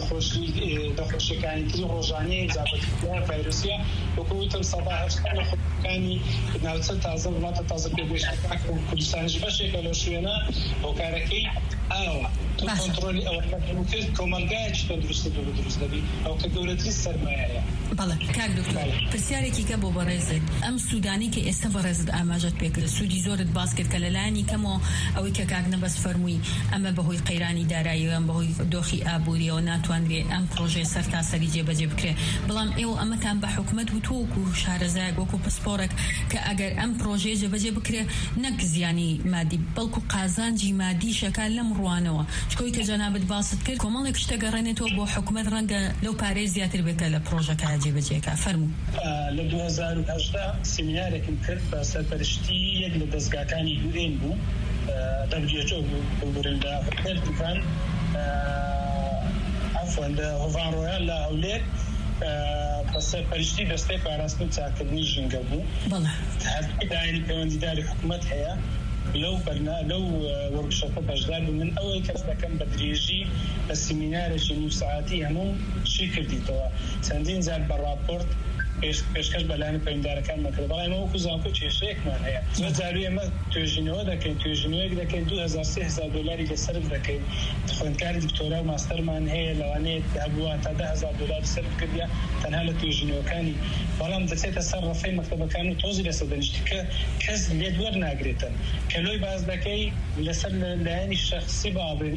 نەخۆشیەکانی تری ڕۆژانەیە جابەتیان ڤایرۆسیە وەکوتم سەدا هەشتا نەخۆشیەکانی ناوچە تازە وڵاتە تازە پێگەشتەکان کوردستانیش بەشێکە لەو شوێنە هۆکارەکەی ئاوە تۆ کۆنتڕۆلی ئەوە کرد کۆمەلگایەکی تەندروستی بۆ دروست دەبی ئەو کە گەورەترین سەرمایەیە. بەڵێ کاک دکتۆر پرسیارێکی کە بۆ بەڕێزت ئەم سوودانی کە ئێستا بەڕێزت ئاماژەت پێکرد سوودی زۆرت باس کرد کە لەلایەنی کەمەوە ئەوەی کە کاک نەبەس فەرمووی ئەمە بەهۆی قەیرانی دارایی ئەم بەهۆی دۆخی ئابووریەوە ناتوانرێت ئەم پرۆژێ سەرتاسەری جێبەجێ بکرێت بەڵام ئێوە ئەمەتان بە حکومەت و تۆکو شارەزایەک وەکو پسپۆرێک کە ئەگەر ئەم پرۆژێ جێبەجێ بکرێت نەک زیانی مادی بەڵکو قازانجی مادی شەکان لەم ڕوانەوە شکۆی کە جەنابەت باست کرد کۆمەڵێک شتە گەڕێنێتەوە بۆ حکومەت ڕەنگە لەو پارەی زیاتر بێتە لە پرۆژەکە جێبەجێکە فەرموو. لە دوو هەزار و هەژدە سیمینارێکم کرد بە سەرپەرشتی یەک لە دەستگاکانی یو ئێن بوو دەبلیو ئەیچ ئۆ بوو بورندا هێلتکان عفوان لە هۆڤان ڕۆیال لە هەولێر بەسەر پەرشتی دەستەی پاراستنی چاکردنی ژینگە بوو. داینی پەیوەندیداری حکومەت هەیە لەو بەرنا لەو وەرکشۆپە بەشدار بوو. من ئەوەی کەس دەکەم بە درێژی بە سیمینارێکی نیم سەعاتی هەموو شی کردیتەوە چەندین جار بە راپۆرت پێشکەش بەلایەن پەیوەندیدارەکان مەکرد بەڵام ئەمە وەکو زانکۆ کێشەیەکمان هەیە زۆر جاروی ئەمە توێژینەوە دەکەین توێژینەوەیەک دەکەین دوو هەزار سێ هەزار دۆلاری لەسەرف دەکەین خوێندکاری دکتۆرا و ماستەرمان هەیە لەوانەیە هەبووە تا دە هەزار دۆلاری سەرف کردیا تەنها لە توێژینەوەکانی بەڵام دەچێتە سەر ڕەفەی مەکتەبەکان و تۆزی لەسەر دەنیشتی کە کەس لێ وەرناگرێتن کە لۆی باز دەکەی لەسەر لایەنی شەخسی بابن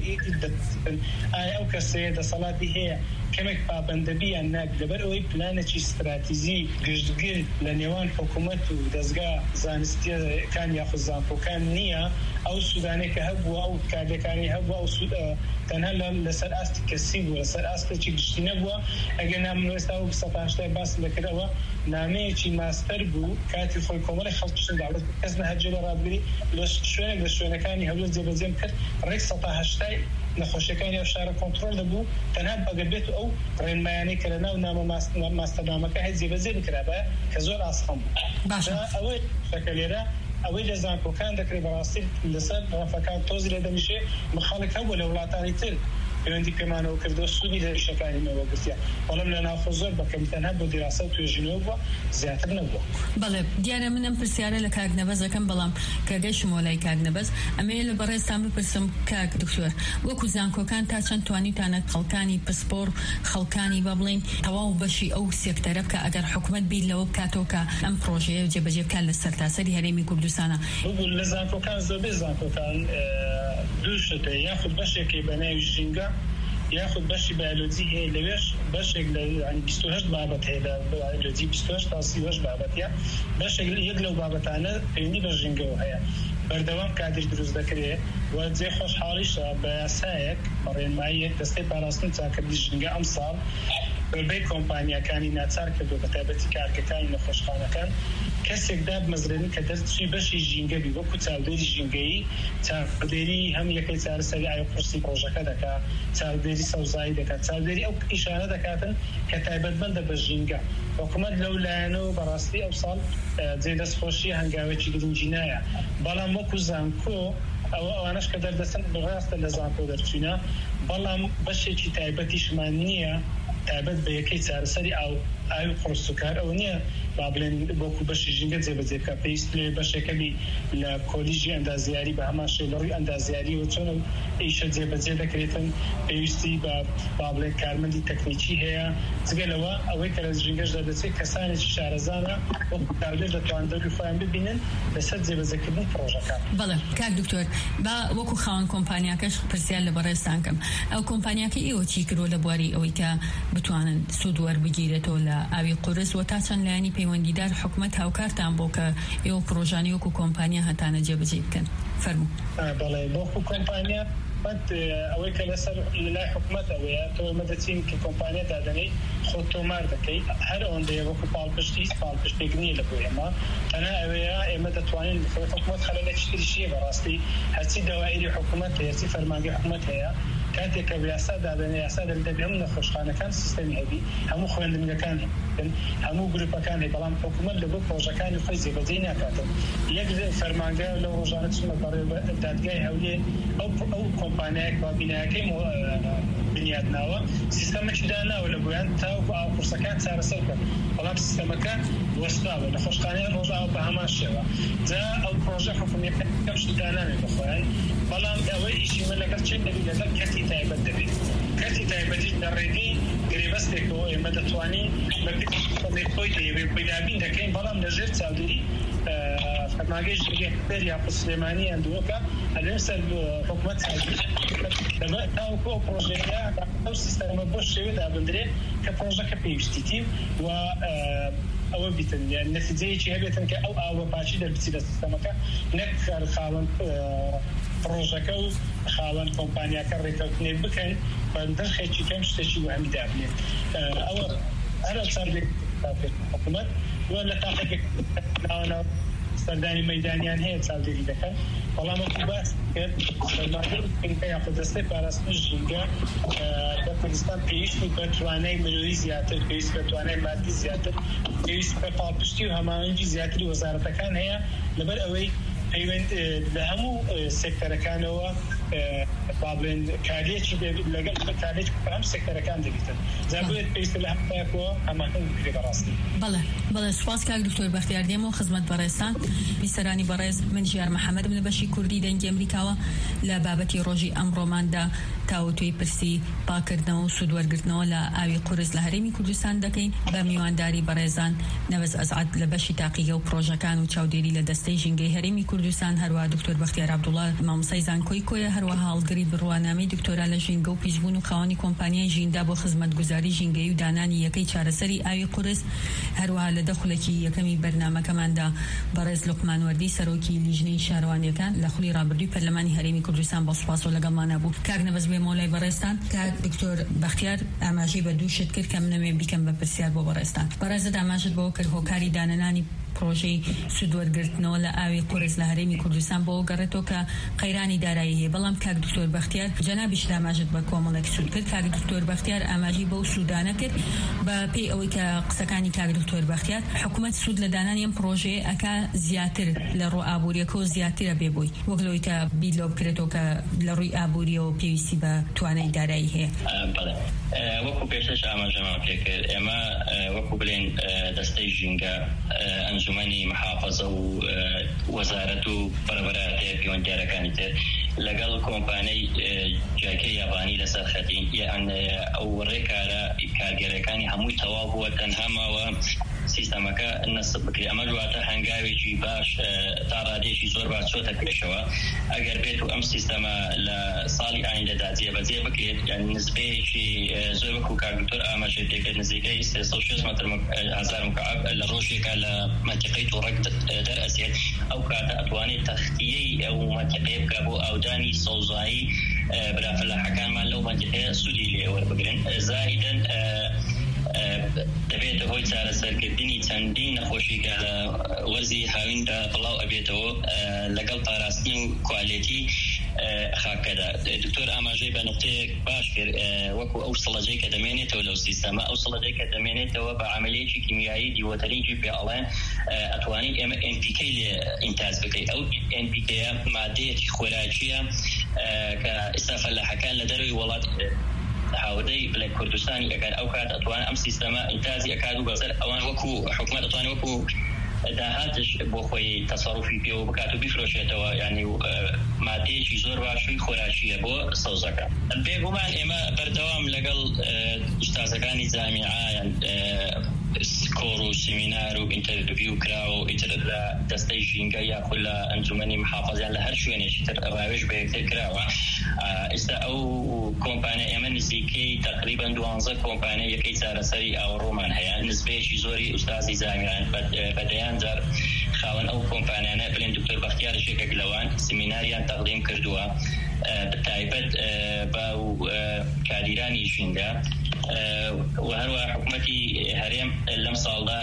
ئایا ئەو کەسەیە دەسەڵاتی هەیە کەمێک پابەندەبییان ناک لەبەر ئەوەی پلانێکی استراتیزی گشتگیر لە نێوان حکوومەت و دەستگا زانستیەکان یاخود زانکۆکان نییە ئەو سوودانەی کە هەبووە ئەو کاردەکانی هەبووە ئەو سوود تەنها لەسەر ئاستی کەسی بوو لەسەر ئاستێکی گشتی نەبووە ئەگەر نامنوێستا و سەد و هەشتای باس دەکرەوە نامەیەکی ماستەر بوو کاتی خۆی کۆمەڵی خەڵکیشن داوت کەس نەهەجێ لە ڕابگری لە شوێنێک لە شوێنەکانی هەولێر جێبەجێم کرد ڕێک سەد و هەشتای نەخۆشیەکانی ئەو شارە کۆنتڕۆل دەبوو تەنها ئەگەر بێت ئەو ڕێنمایانەی کە لەناو نامە ماستەرنامەکە هەیە جێبەجێ بکرابە کە زۆر ئاسخەم بوو. ئەوەی شەکە لێرە ئەوەی لە زانکۆکان دەکرێت بەڕاستی لەسەر ڕەفەکان تۆزی لێ دەمیشێ مخاڵک هەبوو لە وڵاتانی تر پەیوەندی پێمانەوە کردەوە سوودی لە ریشەکانیەوە گرتیا بەڵام لە ناوخۆ زۆر بەکەم تەنها بۆ دیراسە و توێژینەوە بووە زیاتر نەبووە. بەڵێ دیارە منم پرسیارە لە کاک نەبەز دەکەم بەڵام کە گەیشتمەوە لای کاک نەبەز ئەمەیە لە بەڕێزتان بپرسم کاک دکتۆر وەکو زانکۆکان تا چەند توانیتانە خەڵکانی پسپۆر خەڵکانی بە بڵین تەواو بەشی ئەو سێکتەرە بکە ئەگەر حکومەت بیر لەوە بکاتەوە کە ئەم پرۆژەیە جێبەجێ بکات لە سەرتاسەری هەرێمی کوردستانە. لە زانکۆکان زۆربەی زانکۆکان دوو شتە یاخود بەشێکی بە ناوی ژینگە یاخود بەشی بایۆلۆجی هەیە لەوێش بەشێک لە بیست و هەشت بابەت هەیە لە بایۆلۆجی بیست و هەشت تا سی و هەشت بابەتە بەشێک یەک لەو بابەتانە پەیوەندی بە ژینگەوە هەیە بەردەوام کادر دروست دەکرێت و جێ خۆشحاڵیشە بە یاسایەک بەڕێنماییەک دەستەی پاراستنی چاکردنی ژینگە ئەم ساڵ بەبێ کۆمپانیەکانی ناچار کردو بە تایبەتی کارگەکانی نەخۆشخانەکان کەسێکدا بمەزرێنی کە دەستچی بەشی ژینگە بی وەکو چاودێری ژینگەیی چاودێری هەم یەکەی چارەسەری ئاوی قورسی پرۆژەکە دەکات چاودێری سەوزایی دەکات چاودێری ئەو ئیشانە دەکاتن کە تایبەتمەندە بە ژینگە حکوومەت لەو لایەنەوە بەڕاستی ئەو ساڵ جێ دەستخۆشی هەنگاوێکی گرنگی نایە بەڵام وەکو زانکۆ ئەوە ئەوانەش کە دەردەسن بەڕاستە لە زانکۆ دەرچوینە بەڵام بەشێکی تایبەتیشمان نییە تایبەت بە یەکەی چارەسەری ئاو ئاوی قورسوکار ئەو نییە با بڵێن بۆکو بەشی ژینگە جێبەجێ بکە پێویست لێ بەشێکەبی لە کۆلیژی ئەندازیاری بە هەمان شێوە لە ڕووی ئەندازیاری و چۆن ئیشە جێبەجێ دەکرێتن پێویستی بە با بڵێن کارمەندی تەکنیکی هەیە جگەلەوە ئەوەی کە لە ژینگەشدا دەچێت کەسانێکی شارەزانە وەکو کارلێر دەتوان دەوری خۆیان ببینن لەسەر جێبەجێکردنی پرۆژەکان. بەڵێ کاک دکتۆر با وەکو خاوەن کۆمپانیاکەش پرسیار لە بەڕێستان کەم ئەو کۆمپانیاکە ئێوە چی کردووە لە بواری ئەوەی کە بتوانن سوود وەربگیرێتەوە لە ئاوی قورس و تا چەند لایەنی پەیوەندیدار حکوومەت هاوکارتان بۆ کە ئێوە پرۆژانی وەکو کۆمپانیا هەتانە جێبەجێ بکەن فەرموو. بەڵێ بۆکو کۆمپانیا ئەوەی کە لەسەر لای حکوومەت ئەوەیە تۆ مەدەچین کە کۆمپانیا دادەنەی خۆت تۆمار دەکەی هەر ئەوەندەیە وەکو پاڵپشتی پاڵپشتێک نییە لە بۆ ئێمە تەنها ئەوەیە ئێمە دەتوانین حکوومەت خەلەلێکی تریشیە بەڕاستی هەرچی دەوایری حکوومەت هەیە هەرچی فەرمانگەی حکوومەت هەیە کاتێک کە یاسا دادەنێ یاسا دەبێ هەموو نەخۆشخانەکان سیستەمی هەبی هەموو خوێندنگەکان هەموو گروپەکان هەیە بەڵام حکوومەت لە بۆ پرۆژەکانی خۆی جێبەجێ ناکاتن یەک فەرمانگە لە ڕۆژانە چونە بەڕێ دادگای هەولێر ئەو ئەو کۆمپانیایەک با بینایەکەی بنیادناوە سیستەمێکی داناوە لە بۆیان تاوەکو ئاو قورسەکان چارەسەر بکەن بەڵام سیستەمەکە وەستاوە لە خۆشخانەیان ڕۆژاوە بە هەمان شێوە جا ئەو پرۆژە حکوومەتەکە کەمشی دانامێت بەخۆیان بەڵام ئەوەی ئیشی من لەگەڵ چێت دەبێت لەگەڵ کەسی تایبەت دەبێت کەسی تایبەتیش لە ڕێگەی گرێبەستێکەوە ئێمە دەتوانین بە خۆی دەیەوێت پیدابین دەکەین بەڵام لەژێر چاودێری فەرمانگەی ژینگەی یا سلێمانی ئەندووەکە ئەلێن سەر حکوومەت تاوەکو ئەو پرۆژەیە ئەو سیستەمە بۆ شێوە دابدرێت کە پرۆژەکە پێویستیتی و ئەوە بیتن نەتیجەیەکی هەبێتن کە ئەو ئاوە پاچی دەربچی لە سیستەمەکە نەک خاوەن پرۆژەکە و خاوەن کۆمپانیاکە ڕێکەوتنێ بکەن بە نرخێکی کەم شتێکی وهەمی دابنێت ئەوە هەرە چاردێک حکوومەت و لە تاقێک ناوەناو سەردانی مەیدانیان هەیە چاودێری دەکەن بەڵام وەکو باس کرد فەرمانگەی یا دەستەی پاراستنی ژینگە لە کوردستان پێویستی بە توانای ملیۆیی زیاتر پێویست بە توانای مادی زیاتر پێویست بە پاڵپشتی و هەماهەنگی زیاتری وەزارەتەکان هەیە لەبەر ئەوەی پەیوەند لە هەموو سێکتەرەکانەوە با بڵێن کارێکی لەگەڵ کارێکی هەم سێکتەرەکان دەبێتن جابێت پێویستە لە هەموویەکەوە هەماهەنگ بکرێت بەڕاستی. بەڵێ بەڵێ سوپاس کاک دکتۆر بەختیار دێمەوە خزمەت بەڕێستان بیسەرانی بەڕێز من ژیار محەممەدم لە بەشی کوردی دەنگی ئەمریکاوە لە بابەتی ڕۆژی ئەمڕۆماندا تاوتوی پرسی پاکردنەوە و سوودوەرگرتنەوە لە ئاوی قورس لە هەرێمی کوردستان دەکەین بە میوانداری بەڕێزان نەوەز ئەزعەد لە بەشی تاقیگە و پرۆژەکان و چاودێری لە دەستەی ژینگەی هەرێمی کوردستان هەروە دکتۆر بەختیار عەبدوڵڵا مامۆستای زانکۆی کۆیە هەروەها هەڵگری بڕوانامەی دکتۆرا لە ژینگە و پیشبوون و خاوەنی کۆمپانیای ژیندا بۆ خزمەتگوزاری ژینگەی و دانانی یەکەی چارەسەری ئاوی قورس هەروەها لە دەخولێکی یەکەمی بەرنامەکەماندا بەڕێز لوقمان وەردی سەرۆکی لیژنەی شارەوانیەکان لە خولی ڕابردووی پەرلەمانی هەرێمی کوردستان بە سوپاس و لەگەڵمانە بوو. کاک نەبەز بێ مۆلای بەڕێستان کاک دکتۆر بەختیار ئاماژەی بە دوو شت کرد کە منەوێ بیکەم بە پرسیار بۆ بەڕێستان بەڕێزت ئاماژت بۆ کرد هۆکاری دانەنانی پرۆژەی سوودوەرگرتنەوە لە ئاوی قورس لە هەرێمی کوردستان بۆ گەڕێتەوە کە قەیرانی دارایی هەیە بەڵام کاک دکتۆر بەختیار جەنابیش ئاماژت بە کۆمەڵێک سوود کرد کاک دکتۆر بەختیار ئاماژی بەو سوودانە کرد بە پێی ئەوەی کە قسەکانی کاک دکتۆر بەختیار حکوومەت سوود لە دانانی ئەم پرۆژەیە ئەکا زیاتر لە ڕوو ئابوووریەکەەوە زیاترە بێبووی وەک لەوەی کە بیلۆ بکرێتەوە کە لە ڕووی ئابوووریەوە پێویستی بە توانای دارایی هەیە. وەکو پێشش ئاماژەمان پێکرد ئێمە وەکو بڵێن دەستەی ژینگە ئەنجومەنی محافەزە و وەزارەت و بەرەبەراتەیە پەیوەندیارەکانی تر لەگەڵ کۆمپانیای جاکەی یابانی لەسەر خەتین یان ئەو ڕێکارە کارگەرەکانی هەمووی تەواو بووە تەنها ماوە سیستەمەکە نەسب بکرێت ئەمە دواتە هەنگاوێکی باش تا ڕادێکی زۆر باش چۆتە پێشەوە ئەگەر بێت و ئەم سیستەمە لە ساڵی ئایندەدا جێبەجێ بکرێت یان نسبەیەکی زۆر وەکو کاک دکتۆر ئاماژەی پێکرد نزیکەی سێسەد و شەش مەتر هەزار مکعب لە ڕۆژێکە لە منتیقەی تووڕەک دەرئەچێت ئەو کاتە ئەتوانێت تەختیەی ئەو منتیقەیە بکە بۆ ئاودانی سەوزایی برافەلاحەکانمان لەو منتیقەیە سوودی لێ وەربگرن زائیدەن دەبێتە هۆی چارەسەرکردنی چەندین نەخۆشیکە لە وەرزی هاویندا بڵاو ئەبێتەوە لەگەڵ پاراستنی و کوالێتی خاکەدا دکتۆر ئاماژەی بە نقطەیەک باش کرد وەکو ئەو سڵەجەی کە دەمێنێتەوە لەو سیستەمە ئەو سڵەجەی کە دەمێنێتەوە بە عملیەکی کیمیایی دیوەتەرینجی پێ ئەڵێن ئەتوانین ئێمە ئێن پی کەی لێ ئینتاج بکەین ئەو ئێن پی کەیە مادەیەکی خۆراکیە کە ئێستا فەلاحەکان لە دەروی وڵات هاودەی بڵێ کوردستانی ئەگەر ئەو کات ئەتوان ئەم سیستەمە ئینتازی ئەکات و بەسەر ئەوان وەکو حکومەت ئەتوان وەکو داهاتش بۆ خۆی تەسەڕوفی پێ و بکات و بیفرۆشێتەوە یعنی مادەیەکی زۆر باشووی خۆراکیە بۆ سەوزەکە بێگومان ئێمە بەردەوام لەگەڵ ئوستازەکانی جامیعایان کۆڕ و سیمینار و ئینتەرویو کراوە و ئیتر لە دەستەی ژینگە یاخود لە ئەنجومەنی محافەزیان لە هەر شوێنێکی تر ڕاوێژ بە یەکتر کراوە ئێستا ئەو کۆمپانیا ئێمە نزیکەی تقریباً دوانزە کۆمپانیا یەکەی چارەسەری ئاوەڕۆمان هەیە نسبەیەکی زۆری ئوستازی زامیان بەدەیان جار خاوەن ئەو کۆمپانیانە بڵێن دکتۆر بەختیارش یەکێک لەوان سیمیناریان تەقدیم کردووە بەتایبەت بە کادیرانی ژینگە و هەروە حکومەتی هەرێم لەم ساڵدا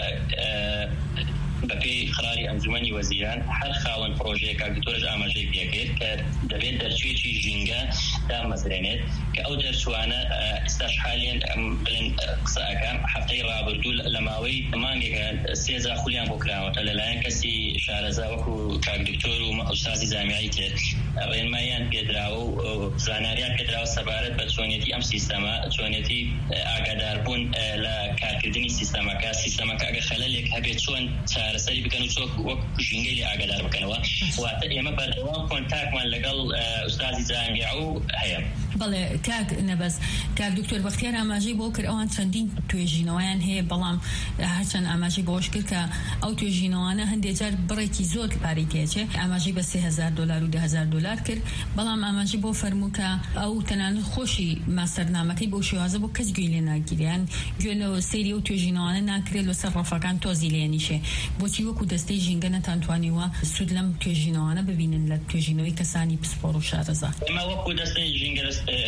بەپێی قراری ئەنجومەنی وەزیران هەر خاوەن پرۆژەیەکە دکتۆرش ئاماژەی پێکرد کە دەبێت دەرچوێکی ژینگە دامەزرێنێت کە ئەو دەرچوانە ئێستاش حالیان بڵێن قسە ئەکەم هەفتەی ڕابردوو لە ماوەی مانگێکە سێجا خولیان بۆ کراوەتە لەلایەن کەسی شارەزا وەکو کاک دکتۆر و ئوستازی جامیعی کرد ڕێنماییان پێدراوە و زاناریان پێدراوە سەبارەت بە چۆنێتی ئەم سیستەمە چۆنێتی ئاگاداربوون لە کارکردنی سیستەمەکە سیستەمەکە ئەگە خەلەلێک هەبێت چۆن چارەسەری بکەن و چۆک وەک ژینگەی لێ ئاگادار بکەنەوە واتە ئێمە بەردەوام کۆنتاکمان لەگەڵ ئوستازی جامیع و هەیە بەڵێ کاک نەبەس کاک دکتۆر بەختیار ئاماژەی بۆ کرد ئەوان چەندین توێژینەوەیان هەیە بەڵام هەرچەند ئاماژەی بۆش کرد کە ئەو توێژینەوانە هەندێک جار بڕێکی زۆر پارەی تێچێ ئاماژەی بە سێ هەزار دۆلار و ده هەزار دۆلار کرد بەڵام ئاماژەی بۆ فەرموو کە ئەو تەنانەت خۆشی ماسەرنامەکەی بۆ شێوازە بۆ کەس گوێی لێ ناگیریان گوێ لە سەیری ئەو توێژینەوانە ناکرێت لەسەر ڕەفەکان تۆزی لێنیشێ بۆچی وەکو دەستەی ژینگە نەتانتوانیوە سود لەم توێژینەوانە ببینن لە توێژینەوەی کەسانی پسپۆڕ و شارەزا ئێمە وەکو دەستەی ژینگە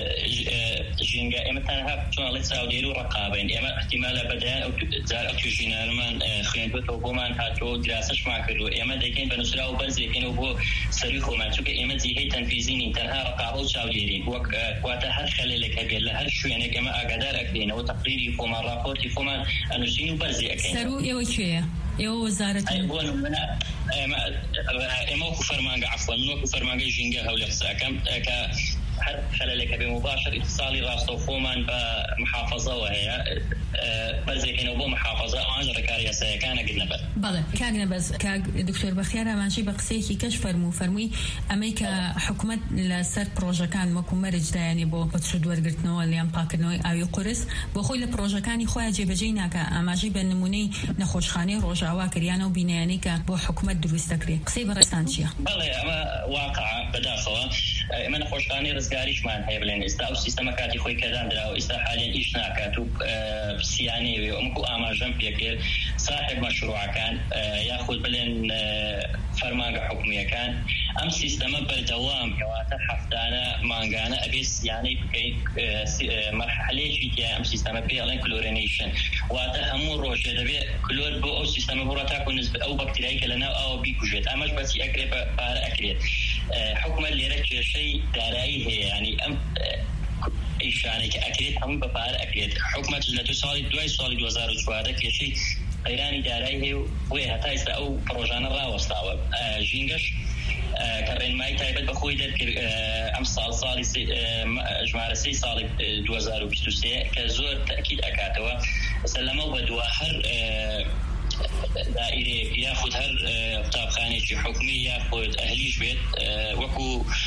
ژینگە ئێمە تەنها چۆنڵی چاودێری و ڕقابین ئێمە احتیمالە بەدایان ئەو جار ئەو توێژینەرمان خوێندوێتەوە بۆمان هاتووە دراسەشمان کردووە ئێمە دەکەین بە نووسرا و بەرزێکەینەوە بۆ سەروی خۆمان چونکە ئێمە جیهەی تەنفیزینی تەنها ڕقابە و چاودێرین وەک واتە هەر خەلێلێک هەبێت لە هەر شوێنێک ئێمە ئاگادار ئەکرێنەوە تەقریری خۆمان ڕاپۆرتی خۆمان ئەنووسین و بەرزی ئەکەین سەرو ئێوە کوێیە ئێوە وەزارەتی ئێمە وەکو فەرمانگە عەفوەن وەکو فەرمانگەی ژینگە هەولێر قسە ئەکەم کە هەر خەلەلێکە بێ مباشر ئیتصالی ڕاستەوخۆمان بە محافەزەوە هەیە بەرزێکەینەوە بۆ محافەزە ئەوان ڕێکاری یاساییەکانە گرنە بەر بەڵێ کاک نەبەس کاک دکتۆر بەختیار ئاماژەی بە قسەیەکی کەش فەرموو فەرمووی ئەمەی کە حکومەت لەسەر پرۆژەکان وەکو مەرج دایانێ بۆ بەچوو وەرگرتنەوە لیان پاکردنەوەی ئاوی قورس بۆ خۆی لە پرۆژەکانی خۆیان جێبەجێی ناکە ئاماژەی بە نمونەی نەخۆشخانەی ڕۆژاوا کریانە و بینایانەی کە بۆ حکومەت دروست دەکرێت قسەی بەڕێستان چییە؟ بەڵێ ئەمە واقعە بەداخەوە ئێمە نەخۆشخانەی ڕزگاریشمان هەیە بڵێن ئێستا ئەو سیستەمە کاتی خۆی کەدانراوە ئێستا حالیان ئیش ناکات و سیانەیەوێ ئەمکو ئاماژەم پێکرد صاحب مەشروعەکان یاخود بڵێن فەرمانگە حکومیەکان ئەم سیستەمە بەردەوام کەواتە هەفتانە مانگانە ئەبێ سیانەی بکەیت مەرحەلەیەکی تیا ئەم سیستەمە پێڵێن کلۆرینیشن واتە هەموو ڕۆژێ دەبێت کلۆر بۆ ئەو سیستەمە بڕە تاکو نسبەت ئەو بەکتریایی کە لەناو ئاوە بیکوژێت ئەمەش بەچی ئەکرێت بە پارە ئەکرێت حکومەت لێرە کێشەی دارایی هەیە ینی ئەم ئیشانێک ئەکرێت هەموو بە پارە ئەکرێت حکومەت لە دو ساڵی دوای ساڵی دوو هەزار و چواردە کێشەی قەیرانی دارایی هەیە و وێ هەتا ئێستا ئەو پرۆژانە ڕاوەستاوە ژینگەش کە ڕێنمایی تایبەت بەخۆی دەرکرد ئەم ساڵ ساڵی ژمارە سێی ساڵی دوو هەزار و بیست و سێ کە زۆر تەکید ئەکاتەوە لەمە بە دووە هەر دائیرەیەک یاخود هەر قوتابخانێکی حکومی یاخود ئەهلیش بێت وەکو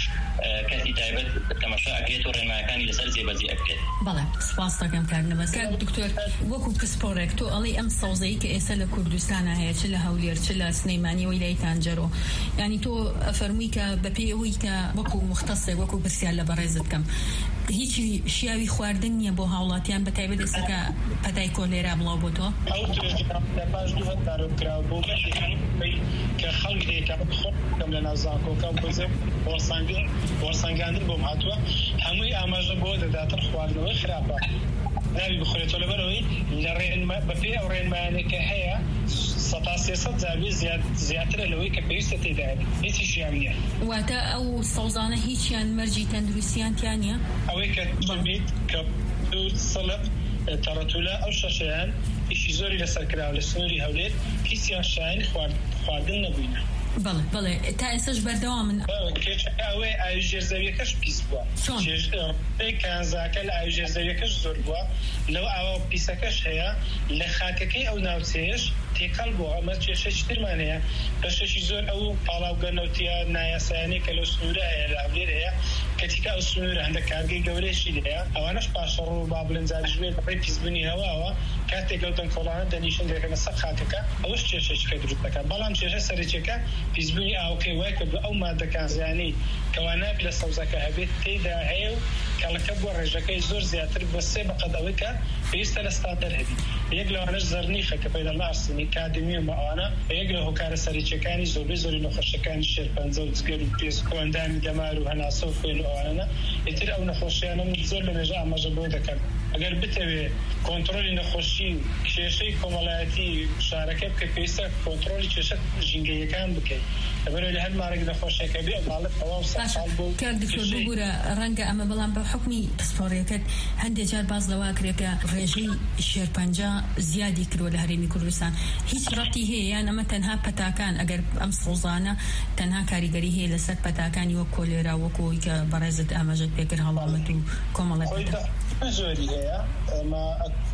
کەسی تایبەت تەماشا ئەکرێت و ڕێنمایەکانی لەسەر جێبەجێ ئەکرێت. بەڵێ سپاس دەکەم کارنەبەست دکتۆر وەکو پسپۆڕێک تۆ ئەڵێ ئەم سەوزەیە کە ئێستا لە کوردستانە هەیە چ لە هەولێر چ لە سنەیمانی وەی لای تانجەرۆ ینی تۆ ئەفەرمووی کە بەپێی ئەوەی کە وەکو مختصێک وەکو پرسیار لە بەڕێزت کەم هیچی شیاوی خواردن نییە بۆ هاوڵاتیان بە تایبەت ئێستاکە پەتای کۆلێرا بڵاو بۆ تۆ ئەو لە پاش دوو هەتارۆ کراوە بۆ بەشێکی کە خەڵک دێکە بخۆم لە ناو زانکۆکە و بۆزێ وەرسەنگاندن بۆم هاتووە هەمووی ئاماژە بۆ دەداتر خواردنەوەی خراپە ناوی بخورێتەوە لەبەرەوەی لە بەپێ ئەو ڕێنمایانێکە هەیە سەتا سێسەد جاربێ زیاترە لەوەی کە پێویستە تێدایێت هیچی شیان نییە. واتە ئەو سەوزانە هیچیان مەرجی تەندروستیان تیان نییە ئەوەی کە ببیت کە سەڵب تەڕەتولە ئەو شەشەیان ئیشی زۆری لەسەرکراوە لە سنووری هەولێر هیچیان شایانی خواردن نەبووینە. بەڵێ بەڵێ تا ئێستاش بەردەوامن ئەوەی ئاویژێر زەویەکەش پیس بووە کانزاکە لە ئاویژێر زەویەکەش زۆر بووە لەو ئاوا پیسەکەش هەیە لە خاکەکەی ئەو ناوچەیەش تێکەڵ بووە ئەمە کێشەی ترمان هەیە بەشێکی زۆر ئەو پاڵاوگەرنەوتیە نایاسایانەی کە لەو سنوورە هەیە لە هەولێر هەیە کەتیکە ئەو سنوورە هەندە کارگەی گەورەیشی هەیە ئەوانەش پاشەڕۆ و بابلنجاریش بێت بەڕێ پیسبوونی هەواوە کاتێک ئەو دەنگکۆڵانە دەنیشن دەکەنە سەر خاکەکە ئەوەش کێشەیەکە دروست دەکات بەڵام کێشە سەرەکیەکە پیسبوونی ئاوکەی وای کردو ئەو مادەکان زیانی کەوانات لە سەوزەکە هەبێت تێیدا هەیە و کەڵەکە بۆ ڕێژەکەی زۆر زیاتر بە سێ بەقەدەوەی کە پێویستە لە ستاندەر هەبی یەک لەوانەش زەرنیخە کە پەیدا لە ئارسنی کادمی و مەوانە یەک لە هۆکارە سەرەکیەکانی زۆربەی زۆری نەخۆشیەکانی شێرپەنجە و جگەر و پێست و ئەندامی دەمار و هەناسە و خوێن و ئەوانە ئیتر ئەو نەخۆشیانە زۆر لە مێژە ئاماژە بۆ دەکەن ئەگەر بتەوێ کۆنتڕۆلی نەخۆشی کێشەی کۆمەڵایەتی شارەکە بکە پێویستە کۆنتڕۆلی کێشە ژینگەیەکان بکەیت لەبەرەوەی لە هەر مارێک نەخۆشیەکە بێ باڵت ئەوە سەحال بۆ کار دکتۆر بگورە ڕەنگە ئەمە بەڵام بە حکمی پسپۆڕیەکەت هەندێک جار باز لەوا کرێکە ڕێژەی شێرپەنجە زیادی کردووە لە هەرێمی کوردستان هیچ ڕەتی هەیە یان ئەمە تەنها پەتاکان ئەگەر ئەم سەوزانە تەنها کاریگەری هەیە لەسەر پەتاکانی وەک کۆلێرا وەکەوەی کە بەڕێزت ئاماژەت پێکرد هەڵامەت و کۆمەڵێک زۆری هەیە ئەمە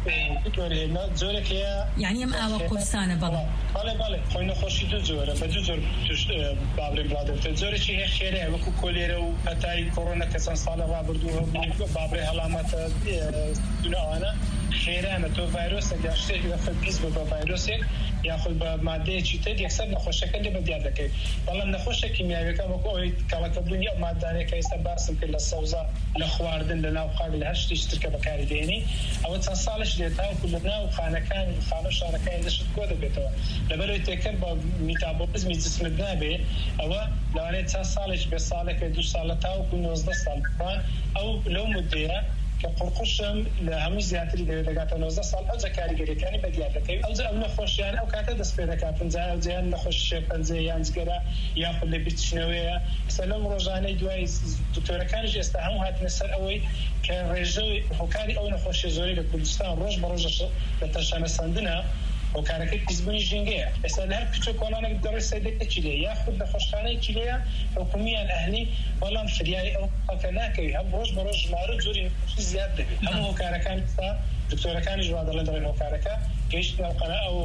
هێنا زۆرێک هەیە یعنی ئەم ئاوە قورسانە بەڵێ بەڵێ بەڵێ خۆی نەخۆشی دوو زۆرە بە دوو زۆر بابرێ بڵادێتە زۆرێکی هەیە خێرەیە وەکو کۆلێرە و پەتای کۆڕۆنە کە چەند ساڵە ڕابردووە بابرێ هەڵامەتە دوناوانە خێرانە تۆ ڤایرۆسە یا شتێک لەخۆی پیس بە بە ڤایرۆسێک یاخود بە مادەیەکی تر یەکسەر نەخۆشەکە لێ بەدیار دەکەیت بەڵام نەخۆشە کیمیاویەکە وەکو ئەوەی کەڵەکەبوونی ئەو مادانێکە ئێستا باسم کرد لە سەوزە لە خواردن لە ناو خواردن لە هەر شتێکی تر کە بەکاری دێنی ئەوە چەند ساڵش دێتە وەکو لە ناو خانەکان خانە شارەکانی دەشت کۆ دەبێتەوە لەبەرەوەی تێکەر بە میتابۆلیزمی جسمت نابێ ئەوە لەوانەیە چەند ساڵێک بێ ساڵێکە دوو ساڵە تاوەکو نۆزدە ساڵ بکەن ئەو لەو مدەیە کە قورقوشم لە هەموو زیاتری دەوێت دەگاتە نۆزدە ساڵ ئەو جە کاریگەریەکانی بەدیار دەکەوێت ئەو ئەو نەخۆشیان ئەو کاتە دەست پێ دەکاتن جا جیان نەخۆشی شێرپەنجە یان جگەرە یاخود لە بیرچنەوەیە ئێستا لەم ڕۆژانەی دوای دکتۆرەکانیش ئێستا هەموو هاتنە سەر ئەوەی کە ڕێژەی هۆکاری ئەو نەخۆشیە زۆری لە کوردستان ڕۆژ بە ڕۆژە لە تەشانە سەندنە هۆکارەکەی پیسبوونی ژینگەیە ئێستا لە هەر کچۆ کۆڵانێک دەڕێ سەدەیەکی لێ یاخود لە خۆشخانەیەکی لێیە حکومیان ئەهلی بەڵام فریای ئەو خەڵکە ناکەوی هەم ڕۆژ بە ڕۆژ ژمارە زۆری نەخۆشی زیاد دەبێت هەموو هۆکارەکان ئێستا دکتۆرەکانیش وا دەڵێن دەڕێن هۆکارەکە گەیشتنە ئەو قەنە ئەو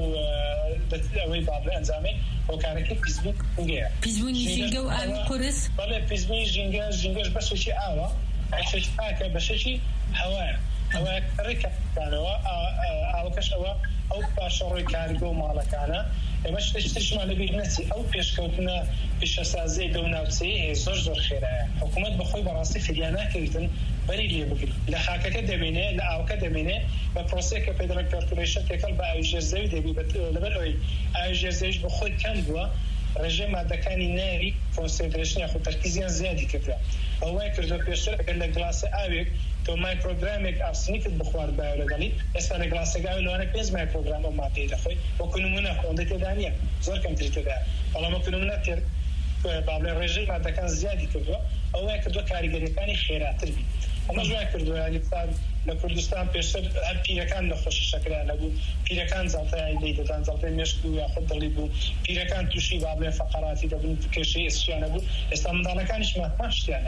ئەوەی بابلێ ئەنجامێ هۆکارەکەی پیسبوونی ژینگەیە پیسبوونی ژینگە و ئاوی قورس بەڵێ پیسبوونی ژینگە ژینگەش بەشێکی ئاوە بەشێکی ئاکە بەشێکی هەوایە هەوایە ڕێکەکانەوە ئاوەکەش ئەوە ئەو پاشەڕۆی کارگە و ماڵەکانە ئێمە شتێکمان لەبیر نەچی ئەو پێشکەوتنە پیشەسازی دە و ناوچەیە هەیە زۆر زۆر خێرایە حکوومەت بەخۆی بەڕاستی فریا ناکەویتن بەری لێ بگرێت لە خاکەکە دەمێنێ لە ئاوکە دەمێنێ بە پرۆسەیەکە پێدرێک کارکولیشن تێکەڵ بە ئاویژێر زەوی دەبی لەبەر ئەوەی ئاویژێر زەویش بەخۆی کەم بووە ڕێژەی مادەکانی ناوی کۆنسێنترێشن یاخود تەرکیزیان زیادی کردووە ئەوەی کردو پێشتر ئەگەر لە گلاسە ئاوێک تۆ مایکرۆگرامێک ئارسنیکت بخوارد بایە لەگەڵی ئێستا لە گلاسەکە ئاوی لەوانە پێنج مایکرۆگرام ئەو مادەی دەخۆی وەکو نمونە خۆندەی تێدا نییە زۆر کەمتری تێدایە بەڵام وەکو نمونە تێر بابلێ ڕێژەی مادەکان زیادی کردووە ئەوەیە کردووە کاریگەریەکانی خێراتر بی ئەمە جوای کردووە ینی لە کوردستان پێشتر هەر پیرەکان نەخۆشی شەکران نەبوو پیرەکان جاڵتەیان دەیدەدان جاڵتەی مێشک و یاخود دڵی بوو پیرەکان تووشی بابلێ فەقەراتی دەبوون کێشەی ئێسچیان نەبوو ئێستا منداڵەکانیش ماتماشتیان هەیە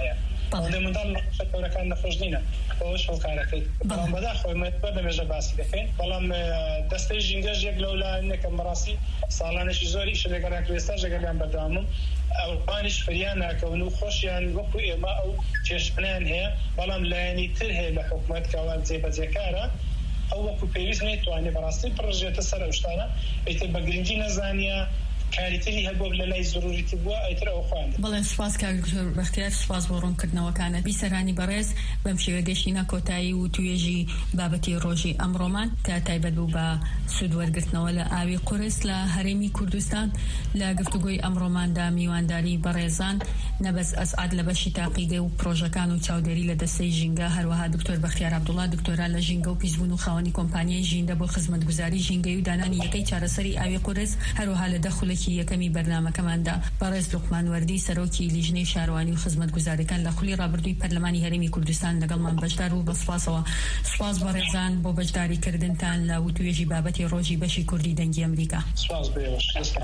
دەمەدان فەکەورەکان نەخۆش نینە ئەوش هەڵکارەکەی بەڵام بەداخۆی بەردەمێژە باسی دەکەین بەڵام دەستەی ژینگەش یەک لەولایەنێکم بەڕاستی ساڵانێکی زۆری ئیش لەگەڵیان ئێستاش لەگەڵیان بەردەوامم ئەوانیش فریان ناکەون و خۆشیان وەکو ئێمە ئەو کێشمەیان هەیە بەڵام لایەنی تر هەیە لە حکوومەت کەوان جێبەجێکارە ئەو وەکو پێویست نەیتوانێت بەڕاستی پڕژێتە سەر ئەو شتانە ئیتر بە گرنگی نەزانیە کاریتری هەبوو لە لای ضروریتی بووە ئەیتر ئەو خوان بەڵێ سوپاس کاکتۆر بەختیار سوپاس بۆ ڕوونکردنەوەکانت بیسەرانی بەڕێز بەم شێوە گەشتینە کۆتایی و توێژی بابەتی ڕۆژی ئەمڕۆمان کە تایبەت بوو بە سوودوەرگرتنەوە لە ئاوی قورس لە هەرێمی کوردستان لە گفتوگۆی ئەمڕۆماندا میوانداری بەڕێزان نەبەس ئەسعاد لە بەشی تاقیگە و پرۆژەکان و چاودێری لە دەستەی ژینگە هەروەها دکتۆر بەختیار عەبدوڵڵا دکتۆرا لە ژینگە و پیسبوون و خاوەنی کۆمپانیای ژیندە بۆ خزمەتگوزاری ژینگەی و دانانی یەکەی چارەسەری ئاوی قورس هەروەها لە دەخولێکی یەکەمی بەرنامەکەماندا بەڕێز لوقمان وەردی سەرۆکی لیژنەی شارەوانی و خزمەتگوزاریەکان لە خولی ڕابردووی پەرلەمانی هەرێمی کوردستان لەگەڵمان بەشدار و بەسپاسەوە سوپاس بەڕێزان بۆ بەشداریکردنتان لە وتوێژی بابەتی ڕۆژی بەشی کوردی دەنگی ئەمریکا.